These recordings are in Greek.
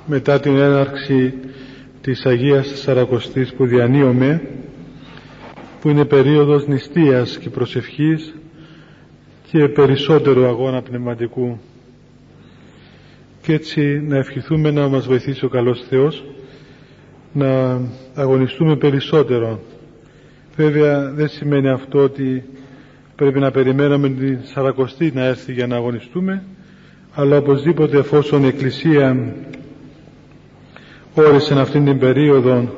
μετά την έναρξη της Αγίας Τεσσαρακοστής που διανύουμε, που είναι περίοδος νηστείας και προσευχής και περισσότερο αγώνα πνευματικού, και έτσι να ευχηθούμε να μας βοηθήσει ο καλός Θεός να αγωνιστούμε περισσότερο. Βέβαια δεν σημαίνει αυτό ότι πρέπει να περιμένουμε την Σαρακοστή να έρθει για να αγωνιστούμε, αλλά οπωσδήποτε, εφόσον η Εκκλησία όρισε αυτήν την περίοδο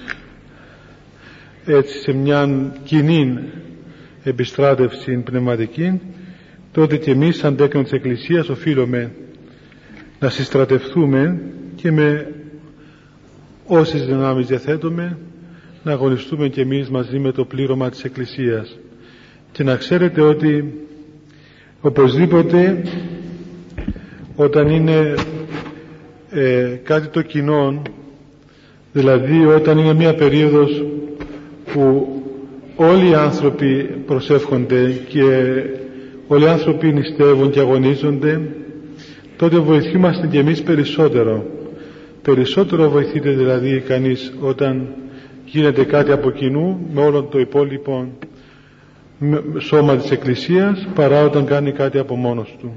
έτσι σε μια κοινή επιστράτευση πνευματική, τότε και εμείς σαν τέκνο της Εκκλησίας οφείλουμε να συστρατευτούμε και με όσες δυνάμεις διαθέτουμε να αγωνιστούμε και εμείς μαζί με το πλήρωμα της Εκκλησίας. Και να ξέρετε ότι οπωσδήποτε όταν είναι κάτι το κοινό, δηλαδή όταν είναι μια περίοδος που όλοι οι άνθρωποι προσεύχονται και όλοι οι άνθρωποι νηστεύουν και αγωνίζονται, τότε βοηθούμαστε και εμείς περισσότερο βοηθείται δηλαδή κανείς όταν γίνεται κάτι από κοινού με όλο το υπόλοιπο σώμα της Εκκλησίας, παρά όταν κάνει κάτι από μόνος του.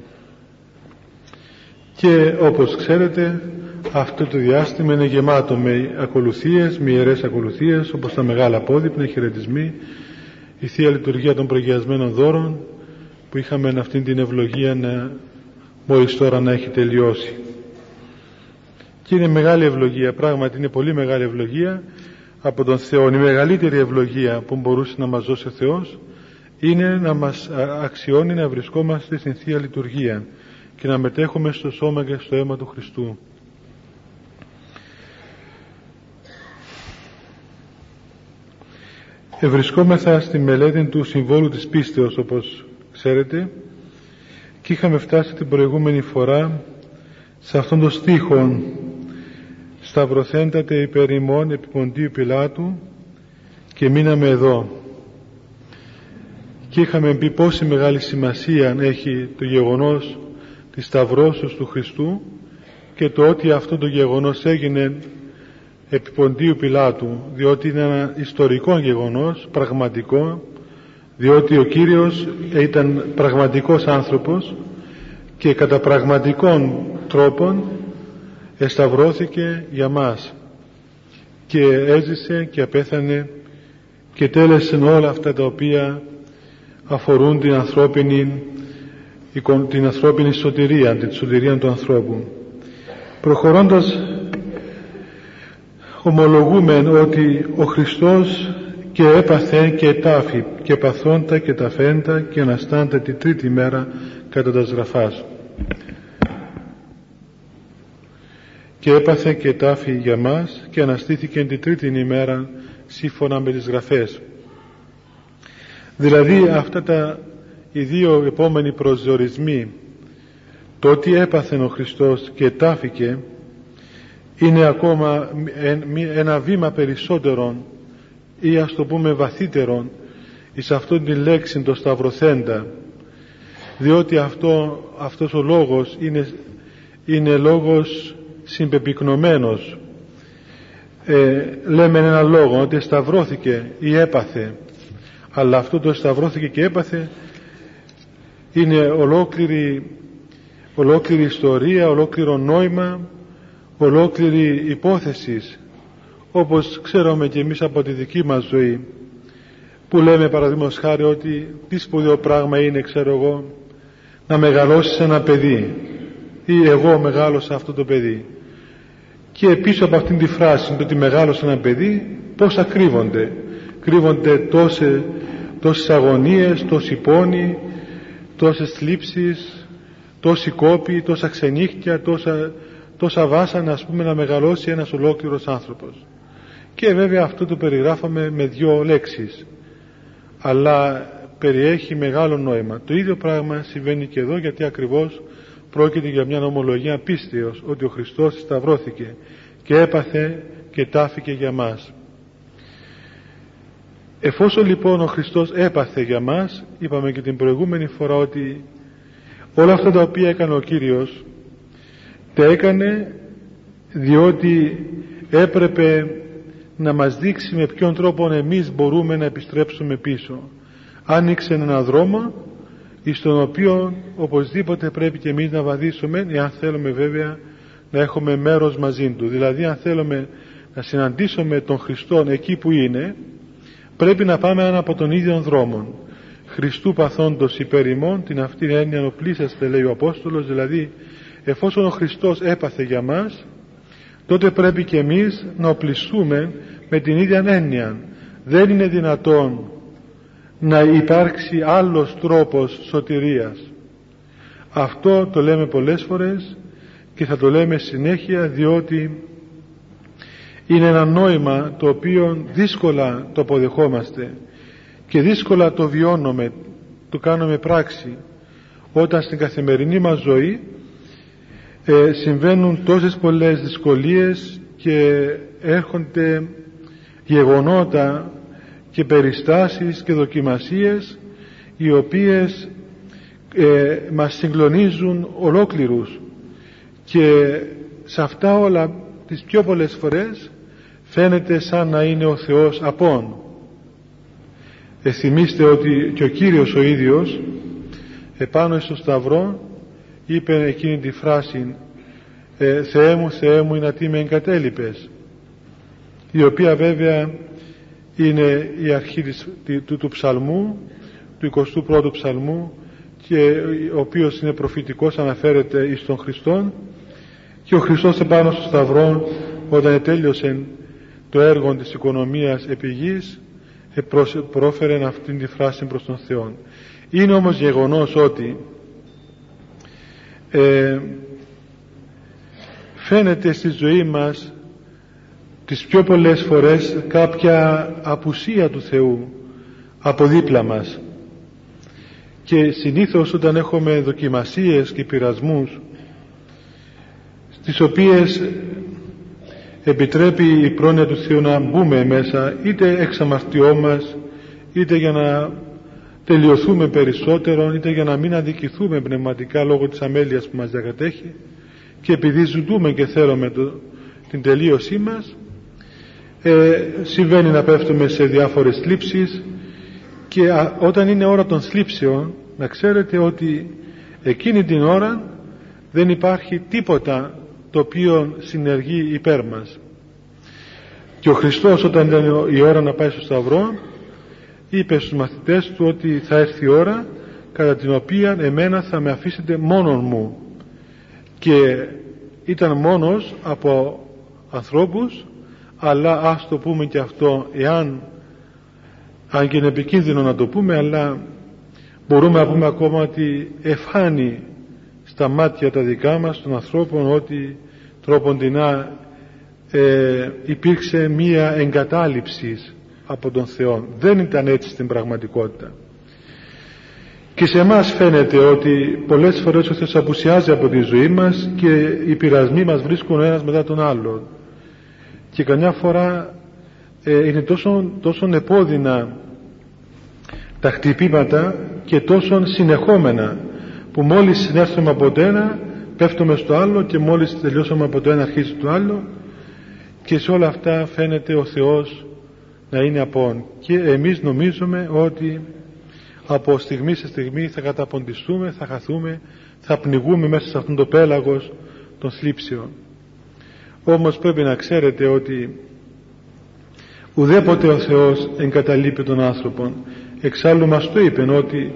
Και όπως ξέρετε, αυτό το διάστημα είναι γεμάτο με ακολουθίες, με ιερές ακολουθίες, όπως τα μεγάλα απόδειπνα, οι χαιρετισμοί, η Θεία Λειτουργία των προγιασμένων δώρων, που είχαμε αυτή την ευλογία μόλις τώρα να έχει τελειώσει. Και είναι μεγάλη ευλογία, πράγματι είναι πολύ μεγάλη ευλογία από τον Θεό. Η μεγαλύτερη ευλογία που μπορούσε να μας δώσει ο Θεός είναι να μας αξιώνει να βρισκόμαστε στην Θεία Λειτουργία και να μετέχουμε στο σώμα και στο αίμα του Χριστού. Βρισκόμεθα στη μελέτη του συμβόλου της πίστεως, όπως ξέρετε, και είχαμε φτάσει την προηγούμενη φορά σε αυτόν τον στίχο «Σταυρωθέντατε υπέρ ημών επί Ποντίου Πιλάτου», και μείναμε εδώ και είχαμε πει πόση μεγάλη σημασία έχει το γεγονός της σταυρώσεως του Χριστού και το ότι αυτό το γεγονός έγινε επί Ποντίου Πιλάτου, διότι είναι ένα ιστορικό γεγονός, πραγματικό, διότι ο Κύριος ήταν πραγματικός άνθρωπος και κατά πραγματικών τρόπων εσταυρώθηκε για μας και έζησε και απέθανε και τέλεσε όλα αυτά τα οποία αφορούν την ανθρώπινη σωτηρία, την σωτηρία του ανθρώπου. Προχωρώντας, ομολογούμε ότι ο Χριστός και έπαθε και τάφη και παθόντα και ταφέντα και αναστάντα τη τρίτη μέρα κατά τας γραφάς. Και έπαθε και τάφη για μας και αναστήθηκε την τρίτη ημέρα σύμφωνα με τις γραφές. Δηλαδή αυτά οι δύο επόμενοι προσδιορισμοί, το ότι έπαθε ο Χριστός και τάφηκε, είναι ακόμα ένα βήμα περισσότερο ή ας το πούμε βαθύτερο εις αυτόν την λέξη το σταυρωθέντα, διότι αυτός ο λόγος είναι λόγος συμπεπυκνωμένος. Λέμε ένα λόγο ότι σταυρώθηκε ή έπαθε, αλλά αυτό το σταυρώθηκε και έπαθε είναι ολόκληρη ιστορία, ολόκληρο νόημα, ολόκληρη υπόθεση, όπως ξέρουμε και εμείς από τη δική μας ζωή, που λέμε παραδείγματος χάρη ότι τι σπουδαίο πράγμα είναι, ξέρω εγώ, να μεγαλώσεις ένα παιδί ή εγώ μεγάλωσα αυτό το παιδί, και πίσω από αυτήν τη φράση το ότι μεγάλωσα ένα παιδί πόσα κρύβονται τόσες αγωνίες, τόσοι πόνοι, τόσες θλίψεις, τόσοι κόποι, τόσα ξενύχτια, τόσα βάσανα, ας πούμε, να μεγαλώσει ένας ολόκληρος άνθρωπος. Και βέβαια αυτό το περιγράφαμε με δύο λέξεις, αλλά περιέχει μεγάλο νόημα. Το ίδιο πράγμα συμβαίνει και εδώ, γιατί ακριβώς πρόκειται για μια ομολογία πίστεως ότι ο Χριστός σταυρώθηκε και έπαθε και τάφηκε για μας. Εφόσον λοιπόν ο Χριστός έπαθε για μας, είπαμε και την προηγούμενη φορά ότι όλα αυτά τα οποία έκανε ο Κύριος τα έκανε διότι έπρεπε να μας δείξει με ποιον τρόπο εμείς μπορούμε να επιστρέψουμε πίσω. Άνοιξε έναν δρόμο στον οποίο οπωσδήποτε πρέπει και εμείς να βαδίσουμε, εάν θέλουμε βέβαια να έχουμε μέρος μαζί Του. Δηλαδή αν θέλουμε να συναντήσουμε τον Χριστόν εκεί που είναι, πρέπει να πάμε έναν από τον ίδιο δρόμο. Χριστού παθόντος υπέρ ημών, την αυτήν έννοια οπλίσαστε, λέει ο Απόστολος, δηλαδή εφόσον ο Χριστός έπαθε για μας, τότε πρέπει και εμείς να οπλιστούμε με την ίδια έννοια. Δεν είναι δυνατόν να υπάρξει άλλος τρόπος σωτηρίας. Αυτό το λέμε πολλές φορές και θα το λέμε συνέχεια, διότι είναι ένα νόημα το οποίο δύσκολα το αποδεχόμαστε και δύσκολα το βιώνουμε, το κάνουμε πράξη, όταν στην καθημερινή μας ζωή συμβαίνουν τόσες πολλές δυσκολίες και έρχονται γεγονότα και περιστάσεις και δοκιμασίες οι οποίες μας συγκλονίζουν ολόκληρους, και σε αυτά όλα τις πιο πολλές φορές φαίνεται σαν να είναι ο Θεός απόν. Θυμίστε ότι και ο Κύριος ο ίδιος επάνω στο Σταυρό είπε εκείνη τη φράση «Θεέ μου, Θεέ μου, να τι με εγκατέλειπες», η οποία βέβαια είναι η αρχή του ψαλμού, του 21ου ψαλμού, και ο οποίος είναι προφητικός, αναφέρεται εις τον Χριστόν, και ο Χριστός επάνω στο Σταυρό, όταν ετέλειωσε το έργο της οικονομίας επί γης, πρόφερε αυτήν τη φράση προς τον Θεό. Είναι όμως γεγονός ότι φαίνεται στη ζωή μας τις πιο πολλές φορές κάποια απουσία του Θεού από δίπλα μας, και συνήθως όταν έχουμε δοκιμασίες και πειρασμούς στις οποίες επιτρέπει η πρόνοια του Θεού να μπούμε μέσα, είτε εξ αμαρτιών μας, είτε για να τελειωθούμε περισσότερο, είτε για να μην αδικηθούμε πνευματικά λόγω της αμέλειας που μας διακατέχει, και επειδή ζητούμε και θέλουμε την τελείωσή μας, συμβαίνει να πέφτουμε σε διάφορες θλίψεις, και όταν είναι ώρα των θλίψεων να ξέρετε ότι εκείνη την ώρα δεν υπάρχει τίποτα το οποίο συνεργεί υπέρ μας. Και ο Χριστός, όταν ήταν η ώρα να πάει στο Σταυρό, είπε στους μαθητές του ότι θα έρθει η ώρα κατά την οποία εμένα θα με αφήσετε μόνον μου, και ήταν μόνος από ανθρώπους, αλλά ας το πούμε και αυτό, αν και είναι επικίνδυνο να το πούμε, αλλά μπορούμε να πούμε ακόμα ότι εφάνει στα μάτια τα δικά μας των ανθρώπων ότι τρόποντινά υπήρξε μία εγκατάλειψη από τον Θεό. Δεν ήταν έτσι στην πραγματικότητα. Και σε εμάς φαίνεται ότι πολλές φορές ο Θεός απουσιάζει από τη ζωή μας και οι πειρασμοί μας βρίσκουν ο ένας μετά τον άλλον, και καμιά φορά είναι τόσο επώδυνα τα χτυπήματα και τόσο συνεχόμενα, που μόλις συνέρθουμε από το ένα πέφτουμε στο άλλο, και μόλις τελειώσαμε από το ένα αρχίζει το άλλο, και σε όλα αυτά φαίνεται ο Θεός να είναι απόν, και εμείς νομίζουμε ότι από στιγμή σε στιγμή θα καταποντιστούμε, θα χαθούμε, θα πνιγούμε μέσα σε αυτόν το πέλαγος των θλίψεων. Όμως πρέπει να ξέρετε ότι ουδέποτε ο Θεός εγκαταλείπει τον άνθρωπον. Εξάλλου μας το είπε ότι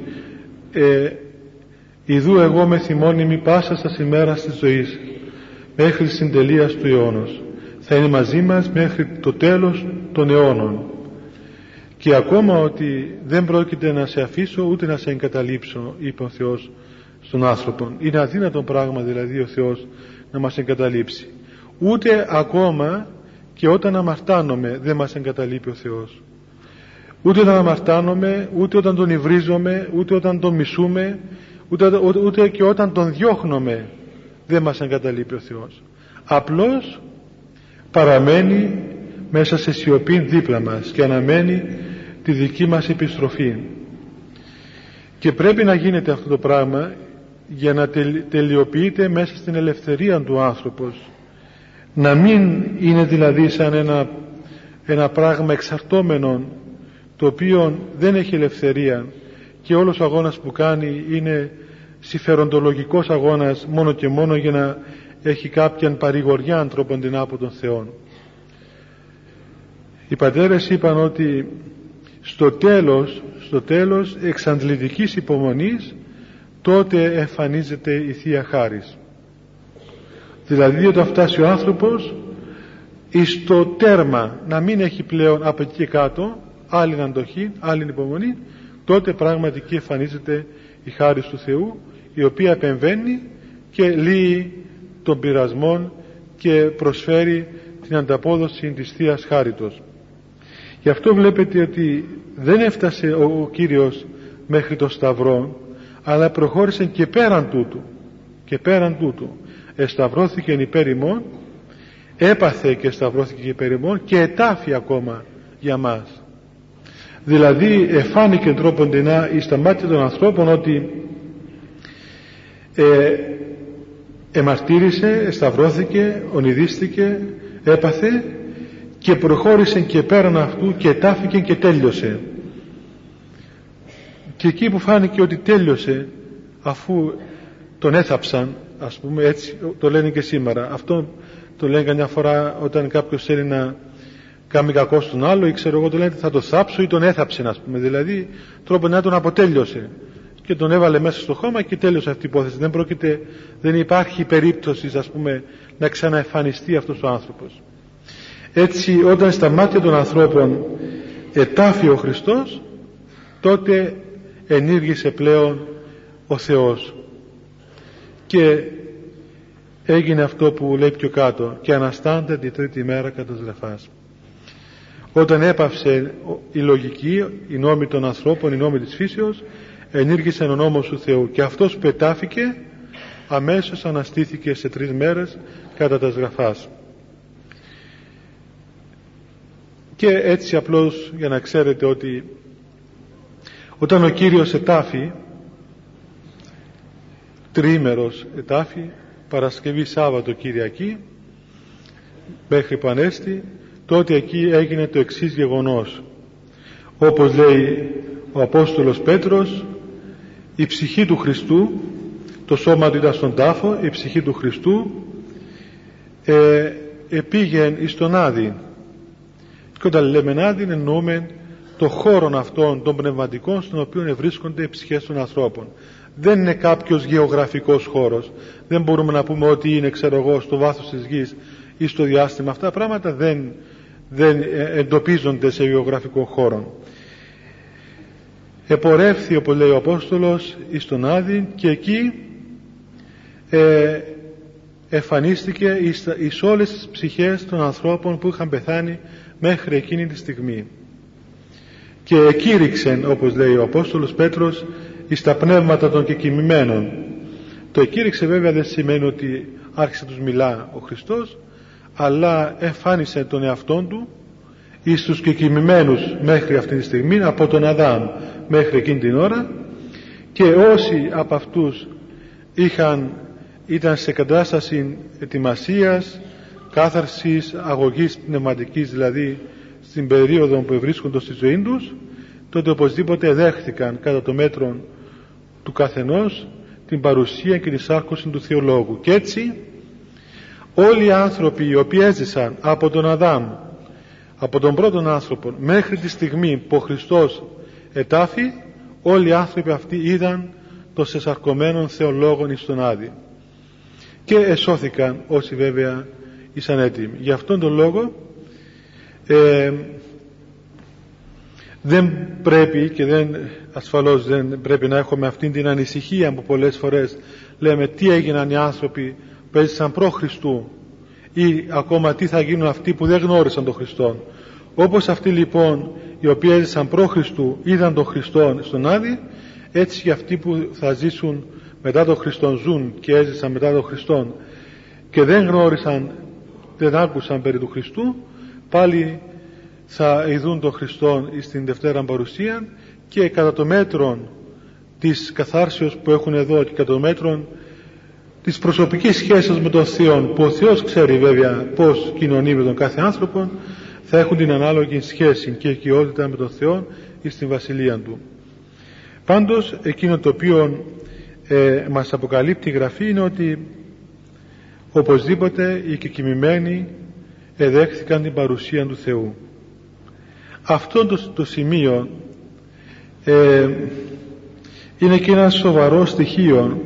«Ιδού εγώ με θυμώνυμη πάσα σας ημέρας της ζωής μέχρι συντελείας του αιώνος». Θα είναι μαζί μας μέχρι το τέλος των αιώνων, και ακόμα ότι δεν πρόκειται να σε αφήσω ούτε να σε εγκαταλείψω, είπε ο Θεός στον άνθρωπο. Είναι αδύνατο πράγμα δηλαδή ο Θεός να μας εγκαταλείψει. Ούτε ακόμα και όταν αμαρτάνομαι δεν μας εγκαταλείπει ο Θεός. Ούτε όταν αμαρτάνομαι, ούτε όταν τον υβρίζομαι, ούτε όταν τον μισούμε, ούτε και όταν τον διώχνομαι δεν μας εγκαταλείπει ο Θεός. Απλώς παραμένει μέσα σε σιωπή δίπλα μας και αναμένει τη δική μας επιστροφή. Και πρέπει να γίνεται αυτό το πράγμα για να τελειοποιείται μέσα στην ελευθερία του άνθρωπος, να μην είναι δηλαδή σαν ένα πράγμα εξαρτώμενο, το οποίο δεν έχει ελευθερία και όλος ο αγώνας που κάνει είναι συμφεροντολογικός αγώνας μόνο και μόνο για να έχει κάποια παρηγοριά ανθρώπων από τον Θεό. Οι πατέρες είπαν ότι στο τέλος εξαντλητικής υπομονής τότε εμφανίζεται η Θεία Χάρις. Δηλαδή όταν φτάσει ο άνθρωπος εις το τέρμα, να μην έχει πλέον από εκεί και κάτω άλλη αντοχή, άλλη υπομονή, τότε πραγματικά εμφανίζεται η χάρις του Θεού, η οποία επεμβαίνει και λύει των πειρασμών και προσφέρει την ανταπόδοση της Θείας Χάριτος. Γι' αυτό βλέπετε ότι δεν έφτασε ο Κύριος μέχρι το Σταυρό, αλλά προχώρησε και πέραν τούτου. Εσταυρώθηκε υπέρ ημών, έπαθε και σταυρώθηκε υπέρ ημών και ετάφη ακόμα για μας. Δηλαδή εφάνηκε τρόποντινά εις τα μάτια των ανθρώπων ότι εμαρτύρησε, σταυρώθηκε, ονειδίστηκε, έπαθε και προχώρησε και πέραν αυτού και ετάφηκε και τέλειωσε. Και εκεί που φάνηκε ότι τέλειωσε, αφού τον έθαψαν, ας πούμε, έτσι το λένε και σήμερα, αυτό το λένε καμιά φορά όταν κάποιος θέλει να κάνει κακό στον άλλο, ή ξέρω εγώ, το λένε θα το θάψω ή τον έθαψε, ας πούμε, δηλαδή τρόπο να τον αποτέλειωσε και τον έβαλε μέσα στο χώμα και τέλειωσε αυτή η υπόθεση. Δεν υπάρχει περίπτωση, ας πούμε, να ξαναεμφανιστεί αυτός ο άνθρωπος. Έτσι όταν στα μάτια των ανθρώπων ετάφη ο Χριστός, τότε ενήργησε πλέον ο Θεός και έγινε αυτό που λέει πιο κάτω, και αναστάντε τη τρίτη μέρα κατά Ζραφάς. Όταν έπαυσε η λογική, οι νόμοι των ανθρώπων, οι νόμοι της φύσεως, ενήργησε ο νόμος του Θεού, και αυτός που ετάφηκε αμέσως αναστήθηκε σε 3 μέρες κατά τα Ζραφάς. Και έτσι απλώς για να ξέρετε ότι όταν ο Κύριος ετάφη, τριήμερος ετάφη, Παρασκευή, Σάββατο, Κυριακή, μέχρι που ανέστη, τότε εκεί έγινε το εξής γεγονός. Όπως λέει ο Απόστολος Πέτρος, η ψυχή του Χριστού, το σώμα του ήταν στον τάφο, η ψυχή του Χριστού επήγεν εις τον Άδη. Και όταν λέμε Άδη εννοούμε το χώρο αυτών των πνευματικών στον οποίο βρίσκονται οι ψυχές των ανθρώπων. Δεν είναι κάποιος γεωγραφικός χώρος. Δεν μπορούμε να πούμε ότι είναι, ξέρω εγώ, στο βάθος της γης ή στο διάστημα. Αυτά πράγματα δεν εντοπίζονται σε γεωγραφικό χώρο. Επορεύθη, όπως λέει ο Απόστολος, εις τον Άδη, και εκεί εμφανίστηκε εις όλες τις ψυχές των ανθρώπων που είχαν πεθάνει μέχρι εκείνη τη στιγμή. Και εκήρυξεν, όπως λέει ο Απόστολος Πέτρος, εις τα πνεύματα των κεκοιμημένων. Το εκήρυξε βέβαια δεν σημαίνει ότι άρχισε τους μιλά ο Χριστός, αλλά εμφάνισε τον εαυτόν του εις τους κεκοιμημένους μέχρι αυτή τη στιγμή, από τον Αδάμ μέχρι εκείνη την ώρα, και όσοι από αυτούς ήταν σε κατάσταση ετοιμασίας, κάθαρσης, αγωγής πνευματικής, δηλαδή στην περίοδο που βρίσκονται στη ζωή τους, τότε οπωσδήποτε δέχθηκαν κατά το μέτρο του καθενός την παρουσία και τη σάρκωση του Θεολόγου. Και έτσι όλοι οι άνθρωποι οι οποίοι έζησαν από τον Αδάμ, από τον πρώτον άνθρωπο μέχρι τη στιγμή που ο Χριστός ετάφη, όλοι οι άνθρωποι αυτοί είδαν το σεσαρκωμένον Θεολόγων εις τον Άδη και εσώθηκαν όσοι βέβαια ήσαν έτοιμοι. Γι' αυτόν τον λόγο δεν πρέπει και ασφαλώς δεν πρέπει να έχουμε αυτήν την ανησυχία που πολλές φορές λέμε τι έγιναν οι άνθρωποι που έζησαν προ Χριστού, ή ακόμα τι θα γίνουν αυτοί που δεν γνώρισαν τον Χριστόν. Όπως αυτοί λοιπόν οι οποίοι έζησαν προ Χριστού είδαν τον Χριστόν στον Άδη, έτσι και αυτοί που θα ζήσουν μετά τον Χριστόν, ζουν και έζησαν μετά τον Χριστόν και δεν γνώρισαν, δεν άκουσαν περί του Χριστού, πάλι θα ειδούν τον Χριστόν στην Δευτέρα Παρουσία, και κατά το μέτρο της καθάρσεως που έχουν εδώ και κατά το μέτρο της προσωπικής σχέσης με τον Θεό, που ο Θεός ξέρει βέβαια πώς κοινωνεί με τον κάθε άνθρωπο, θα έχουν την ανάλογη σχέση και οικειότητα με τον Θεό ή στην βασιλεία Του. Πάντως εκείνο το οποίο μας αποκαλύπτει η Γραφή είναι ότι οπωσδήποτε οι κεκοιμημένοι εδέχθηκαν την παρουσία του Θεού. Αυτό το σημείο είναι και ένα σοβαρό στοιχείο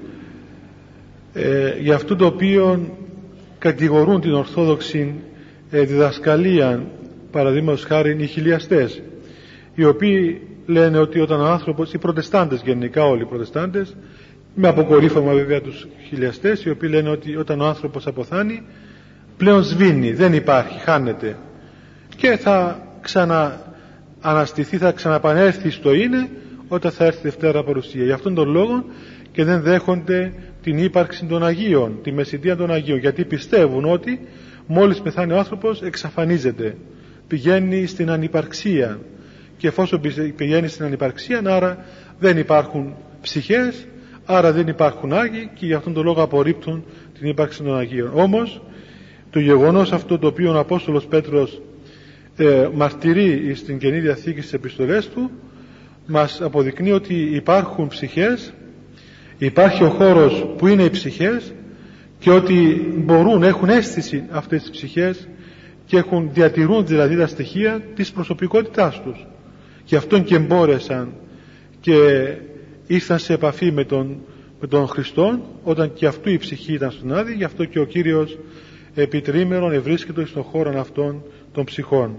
για αυτό το οποίο κατηγορούν την Ορθόδοξη διδασκαλία, παραδείγματος χάρη οι χιλιαστές, οι οποίοι λένε ότι όταν ο άνθρωπος, οι προτεστάντες γενικά, όλοι οι προτεστάντες, με αποκορύφωμα βέβαια τους χιλιαστές, οι οποίοι λένε ότι όταν ο άνθρωπος αποθάνει πλέον σβήνει, δεν υπάρχει, χάνεται και θα ξανααναστηθεί, θα ξαναπανέλθει στο είναι όταν θα έρθει Δευτέρα Παρουσία. Γι' αυτόν τον λόγο και δεν δέχονται την ύπαρξη των Αγίων, τη μεσητεία των Αγίων, γιατί πιστεύουν ότι μόλις πεθάνει ο άνθρωπος εξαφανίζεται, πηγαίνει στην ανυπαρξία, και εφόσον πηγαίνει στην ανυπαρξία, άρα δεν υπάρχουν ψυχές, άρα δεν υπάρχουν Άγιοι, και γι' αυτόν τον λόγο απορρίπτουν την ύπαρξη των Αγίων. Όμως το γεγονός αυτό το οποίο ο Απόστολος Πέτρος μαρτυρεί στην Καινή Διαθήκη στις επιστολές του, μας αποδεικνύει ότι υπάρχουν ψυχές, υπάρχει ο χώρος που είναι οι ψυχές, και ότι μπορούν, έχουν αίσθηση αυτές τις ψυχές και διατηρούν δηλαδή τα στοιχεία της προσωπικότητάς τους. Γι' αυτόν και μπόρεσαν και ήρθαν σε επαφή με τον Χριστό όταν και αυτού η ψυχή ήταν στον Άδη. Γι' αυτό και ο Κύριος επί τριήμερον ευρίσκεται στον χώρο αυτών των ψυχών.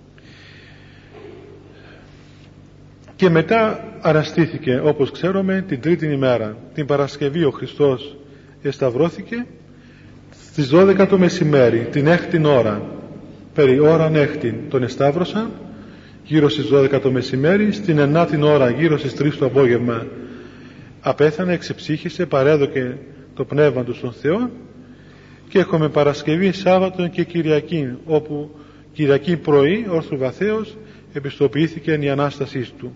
Και μετά αναστήθηκε, όπως ξέρουμε, την τρίτη ημέρα, την Παρασκευή, ο Χριστός εσταυρώθηκε στις 12 το μεσημέρι, την έκτη ώρα, περί ώραν έκτη τον εσταύρωσαν, γύρω στις 12 το μεσημέρι. Στην 9η ώρα, γύρω στις 3 το απόγευμα, απέθανε, εξεψύχησε, παρέδωκε το πνεύμα του στον Θεό, και έχουμε Παρασκευή, Σάββατο και Κυριακή, όπου Κυριακή πρωί, όρθρου βαθέως, επιστοποιήθηκε η Ανάστασή του.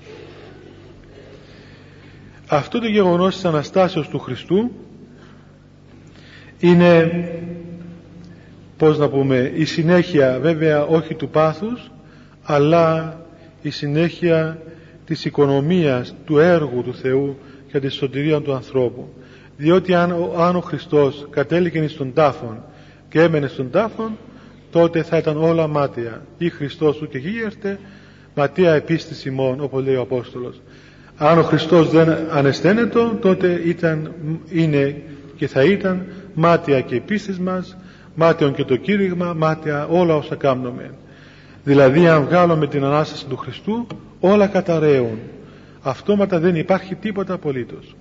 Αυτό το γεγονός της Αναστάσεως του Χριστού είναι, πώς να πούμε, η συνέχεια βέβαια όχι του πάθους, αλλά η συνέχεια της οικονομίας, του έργου του Θεού για τη σωτηρία του ανθρώπου. Διότι αν ο Χριστός κατέληγε στον τάφον και έμενε στον τάφον, τότε θα ήταν όλα μάταια. Ή Χριστός του και γίγερτε, ματαία επίστηση ημών, όπως λέει ο Απόστολος. Αν ο Χριστός δεν αναισθένεται, τότε είναι και θα ήταν μάταια και η πίστης μας, μάταιον και το κήρυγμα, μάταια όλα όσα κάνουμε. Δηλαδή αν βγάλουμε την Ανάσταση του Χριστού, όλα καταραίουν. Αυτόματα δεν υπάρχει τίποτα απολύτως.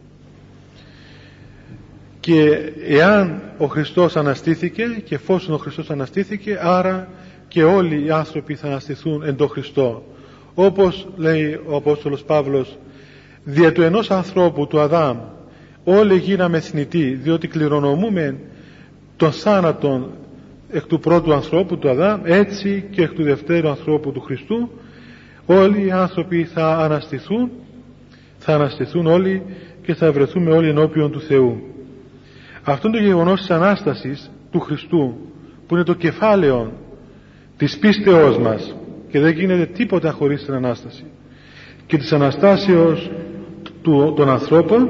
Και εάν ο Χριστός αναστήθηκε, και εφόσον ο Χριστός αναστήθηκε, άρα και όλοι οι άνθρωποι θα αναστηθούν εν το Χριστό. Όπως λέει ο Απόστολος Παύλος, δια του ενός ανθρώπου, του Αδάμ, όλοι γίναμε θνητοί, διότι κληρονομούμε τον θάνατον εκ του πρώτου ανθρώπου, του Αδάμ, έτσι και εκ του δευτέρου ανθρώπου, του Χριστού, όλοι οι άνθρωποι θα αναστηθούν όλοι και θα βρεθούμε όλοι ενώπιον του Θεού. Αυτό το γεγονός της Ανάστασης του Χριστού, που είναι το κεφάλαιο της πίστεώς μας, και δεν γίνεται τίποτα χωρίς την Ανάσταση, και της Αναστάσεως των ανθρώπων,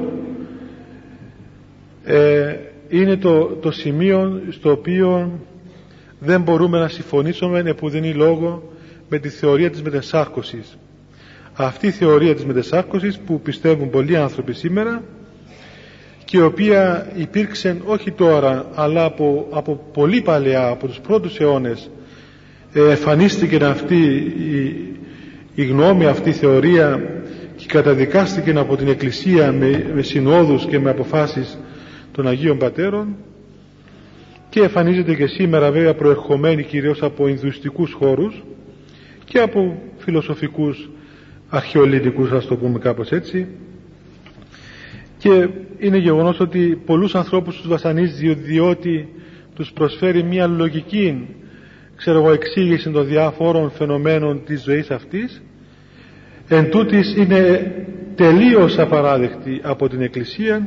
είναι το σημείο στο οποίο δεν μπορούμε να συμφωνήσουμε επουδενή λόγο με τη θεωρία της μετεσάρκωσης. Αυτή η θεωρία της μετεσάρκωσης που πιστεύουν πολλοί άνθρωποι σήμερα, και η οποία υπήρξε όχι τώρα αλλά από πολύ παλαιά, από τους πρώτους αιώνες, εμφανίστηκε αυτή η γνώμη, αυτή η θεωρία, και καταδικάστηκε από την Εκκλησία με συνόδους και με αποφάσεις των Αγίων Πατέρων, και εμφανίζεται και σήμερα βέβαια προερχομένη κυρίως από Ινδουιστικούς χώρους και από φιλοσοφικούς αρχαιολιτικούς, ας το πούμε κάπως έτσι. Και είναι γεγονός ότι πολλούς ανθρώπους τους βασανίζει, διότι τους προσφέρει μια λογική, εξήγηση των διάφορων φαινομένων της ζωής αυτής. Εν τούτης είναι τελείως απαράδεκτη από την Εκκλησία,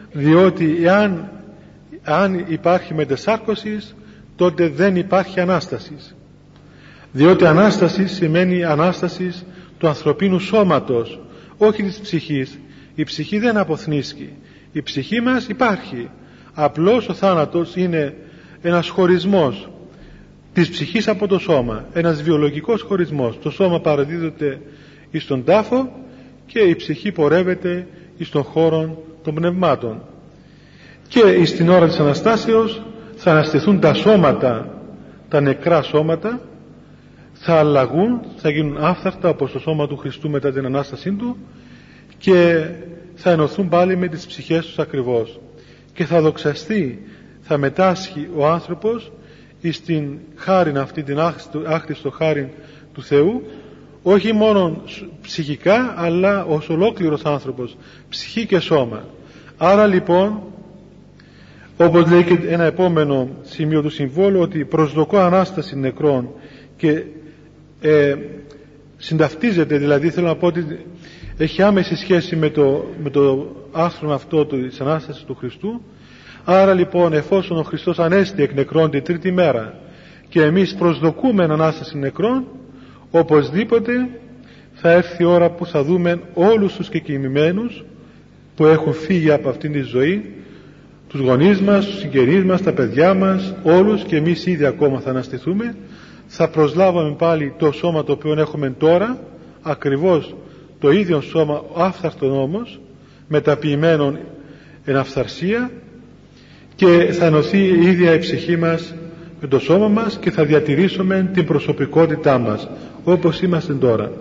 διότι αν υπάρχει μετεσάρκωση, τότε δεν υπάρχει Ανάσταση, διότι Ανάσταση σημαίνει Ανάσταση του ανθρωπίνου σώματος, όχι της ψυχής. Η ψυχή δεν αποθνίσκει, η ψυχή μας υπάρχει, απλώς ο θάνατος είναι ένας χωρισμός της ψυχής από το σώμα, ένας βιολογικός χωρισμός. Το σώμα παραδίδεται εις τον τάφο και η ψυχή πορεύεται εις τον χώρο των πνευμάτων, και στην ώρα της Αναστάσεως θα αναστηθούν τα σώματα, τα νεκρά σώματα θα αλλαγούν, θα γίνουν άφθαρτα όπως το σώμα του Χριστού μετά την Ανάστασή του, και θα ενωθούν πάλι με τις ψυχές τους ακριβώς, και θα δοξαστεί, θα μετάσχει ο άνθρωπος εις την χάριν αυτή, την άχρηστο χάριν του Θεού, όχι μόνο ψυχικά αλλά ως ολόκληρος άνθρωπος, ψυχή και σώμα. Άρα λοιπόν, όπως λέει και ένα επόμενο σημείο του συμβόλου, ότι προσδοκώ Ανάσταση νεκρών, και συνταυτίζεται, δηλαδή θέλω να πω ότι έχει άμεση σχέση με το άρθρο αυτό της Ανάστασης του Χριστού. Άρα λοιπόν, εφόσον ο Χριστός ανέστη εκ νεκρών την τρίτη μέρα και εμείς προσδοκούμε Ανάσταση νεκρών, οπωσδήποτε θα έρθει η ώρα που θα δούμε όλους τους κεκοιμημένους που έχουν φύγει από αυτήν τη ζωή, τους γονείς μας, τους συγγενείς μας, τα παιδιά μας, όλους, και εμείς ήδη ακόμα θα αναστηθούμε. Θα προσλάβουμε πάλι το σώμα το οποίο έχουμε τώρα, ακριβώς το ίδιο σώμα, άφθαρτον όμως, μεταποιημένο εν αυθαρσία, και θα ενωθεί η ίδια η ψυχή μας με το σώμα μας και θα διατηρήσουμε την προσωπικότητά μας όπως είμαστε τώρα.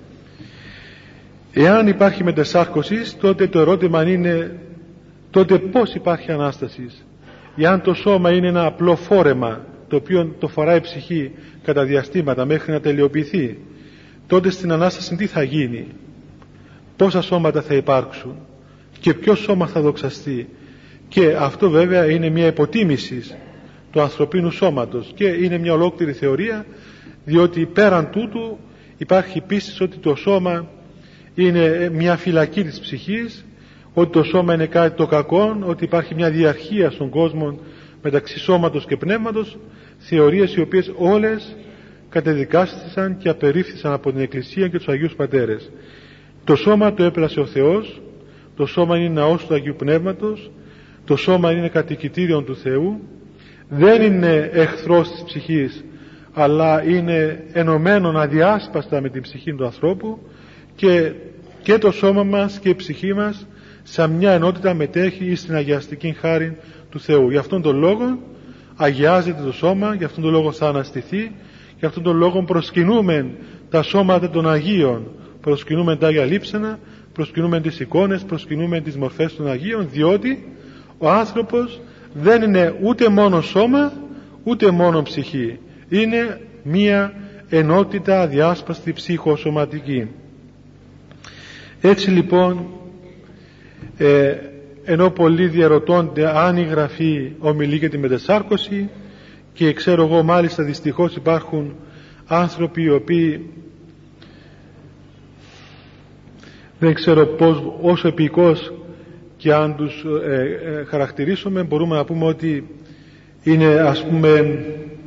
Εάν υπάρχει μετεσάρκωση, τότε το ερώτημα είναι, τότε πώς υπάρχει Ανάσταση? Εάν το σώμα είναι ένα απλό φόρεμα το οποίο το φοράει η ψυχή κατά διαστήματα μέχρι να τελειοποιηθεί, τότε στην Ανάσταση τι θα γίνει? Πόσα σώματα θα υπάρξουν και ποιο σώμα θα δοξαστεί? Και αυτό βέβαια είναι μια υποτίμηση του ανθρωπίνου σώματος και είναι μια ολόκληρη θεωρία, διότι πέραν τούτου υπάρχει πίστη ότι το σώμα είναι μια φυλακή της ψυχής, ότι το σώμα είναι κάτι το κακό, ότι υπάρχει μια διαρχία στον κόσμο μεταξύ σώματος και πνεύματος, θεωρίες οι οποίες όλες κατεδικάστησαν και απερίφθησαν από την Εκκλησία και τους Αγίους Πατέρες. Το σώμα το έπλασε ο Θεός, το σώμα είναι ναός του Αγίου Πνεύματος, το σώμα είναι κατοικητήριον του Θεού, δεν είναι εχθρός της ψυχής, αλλά είναι ενωμένο αδιάσπαστα με την ψυχή του ανθρώπου, και το σώμα μας και η ψυχή μας σαν μια ενότητα μετέχει στην αγιαστική χάρη του Θεού. Γι' αυτόν τον λόγο αγιάζεται το σώμα, γι' αυτόν τον λόγο θα αναστηθεί, γι' αυτόν τον λόγο προσκυνούμε τα σώματα των Αγίων, προσκυνούμε τα Άγια Λείψανα, προσκυνούμε τις εικόνες, προσκυνούμε τις μορφές των Αγίων, διότι ο άνθρωπος δεν είναι ούτε μόνο σώμα ούτε μόνο ψυχή, είναι μία ενότητα αδιάσπαστη ψυχοσωματική. Έτσι λοιπόν, ενώ πολλοί διαρωτώνται αν η Γραφή ομιλεί για τη μετεσάρκωση, και ξέρω εγώ μάλιστα δυστυχώς υπάρχουν άνθρωποι οι οποίοι δεν ξέρω πώς, όσο επικώς και αν τους χαρακτηρίσουμε, μπορούμε να πούμε ότι είναι, ας πούμε,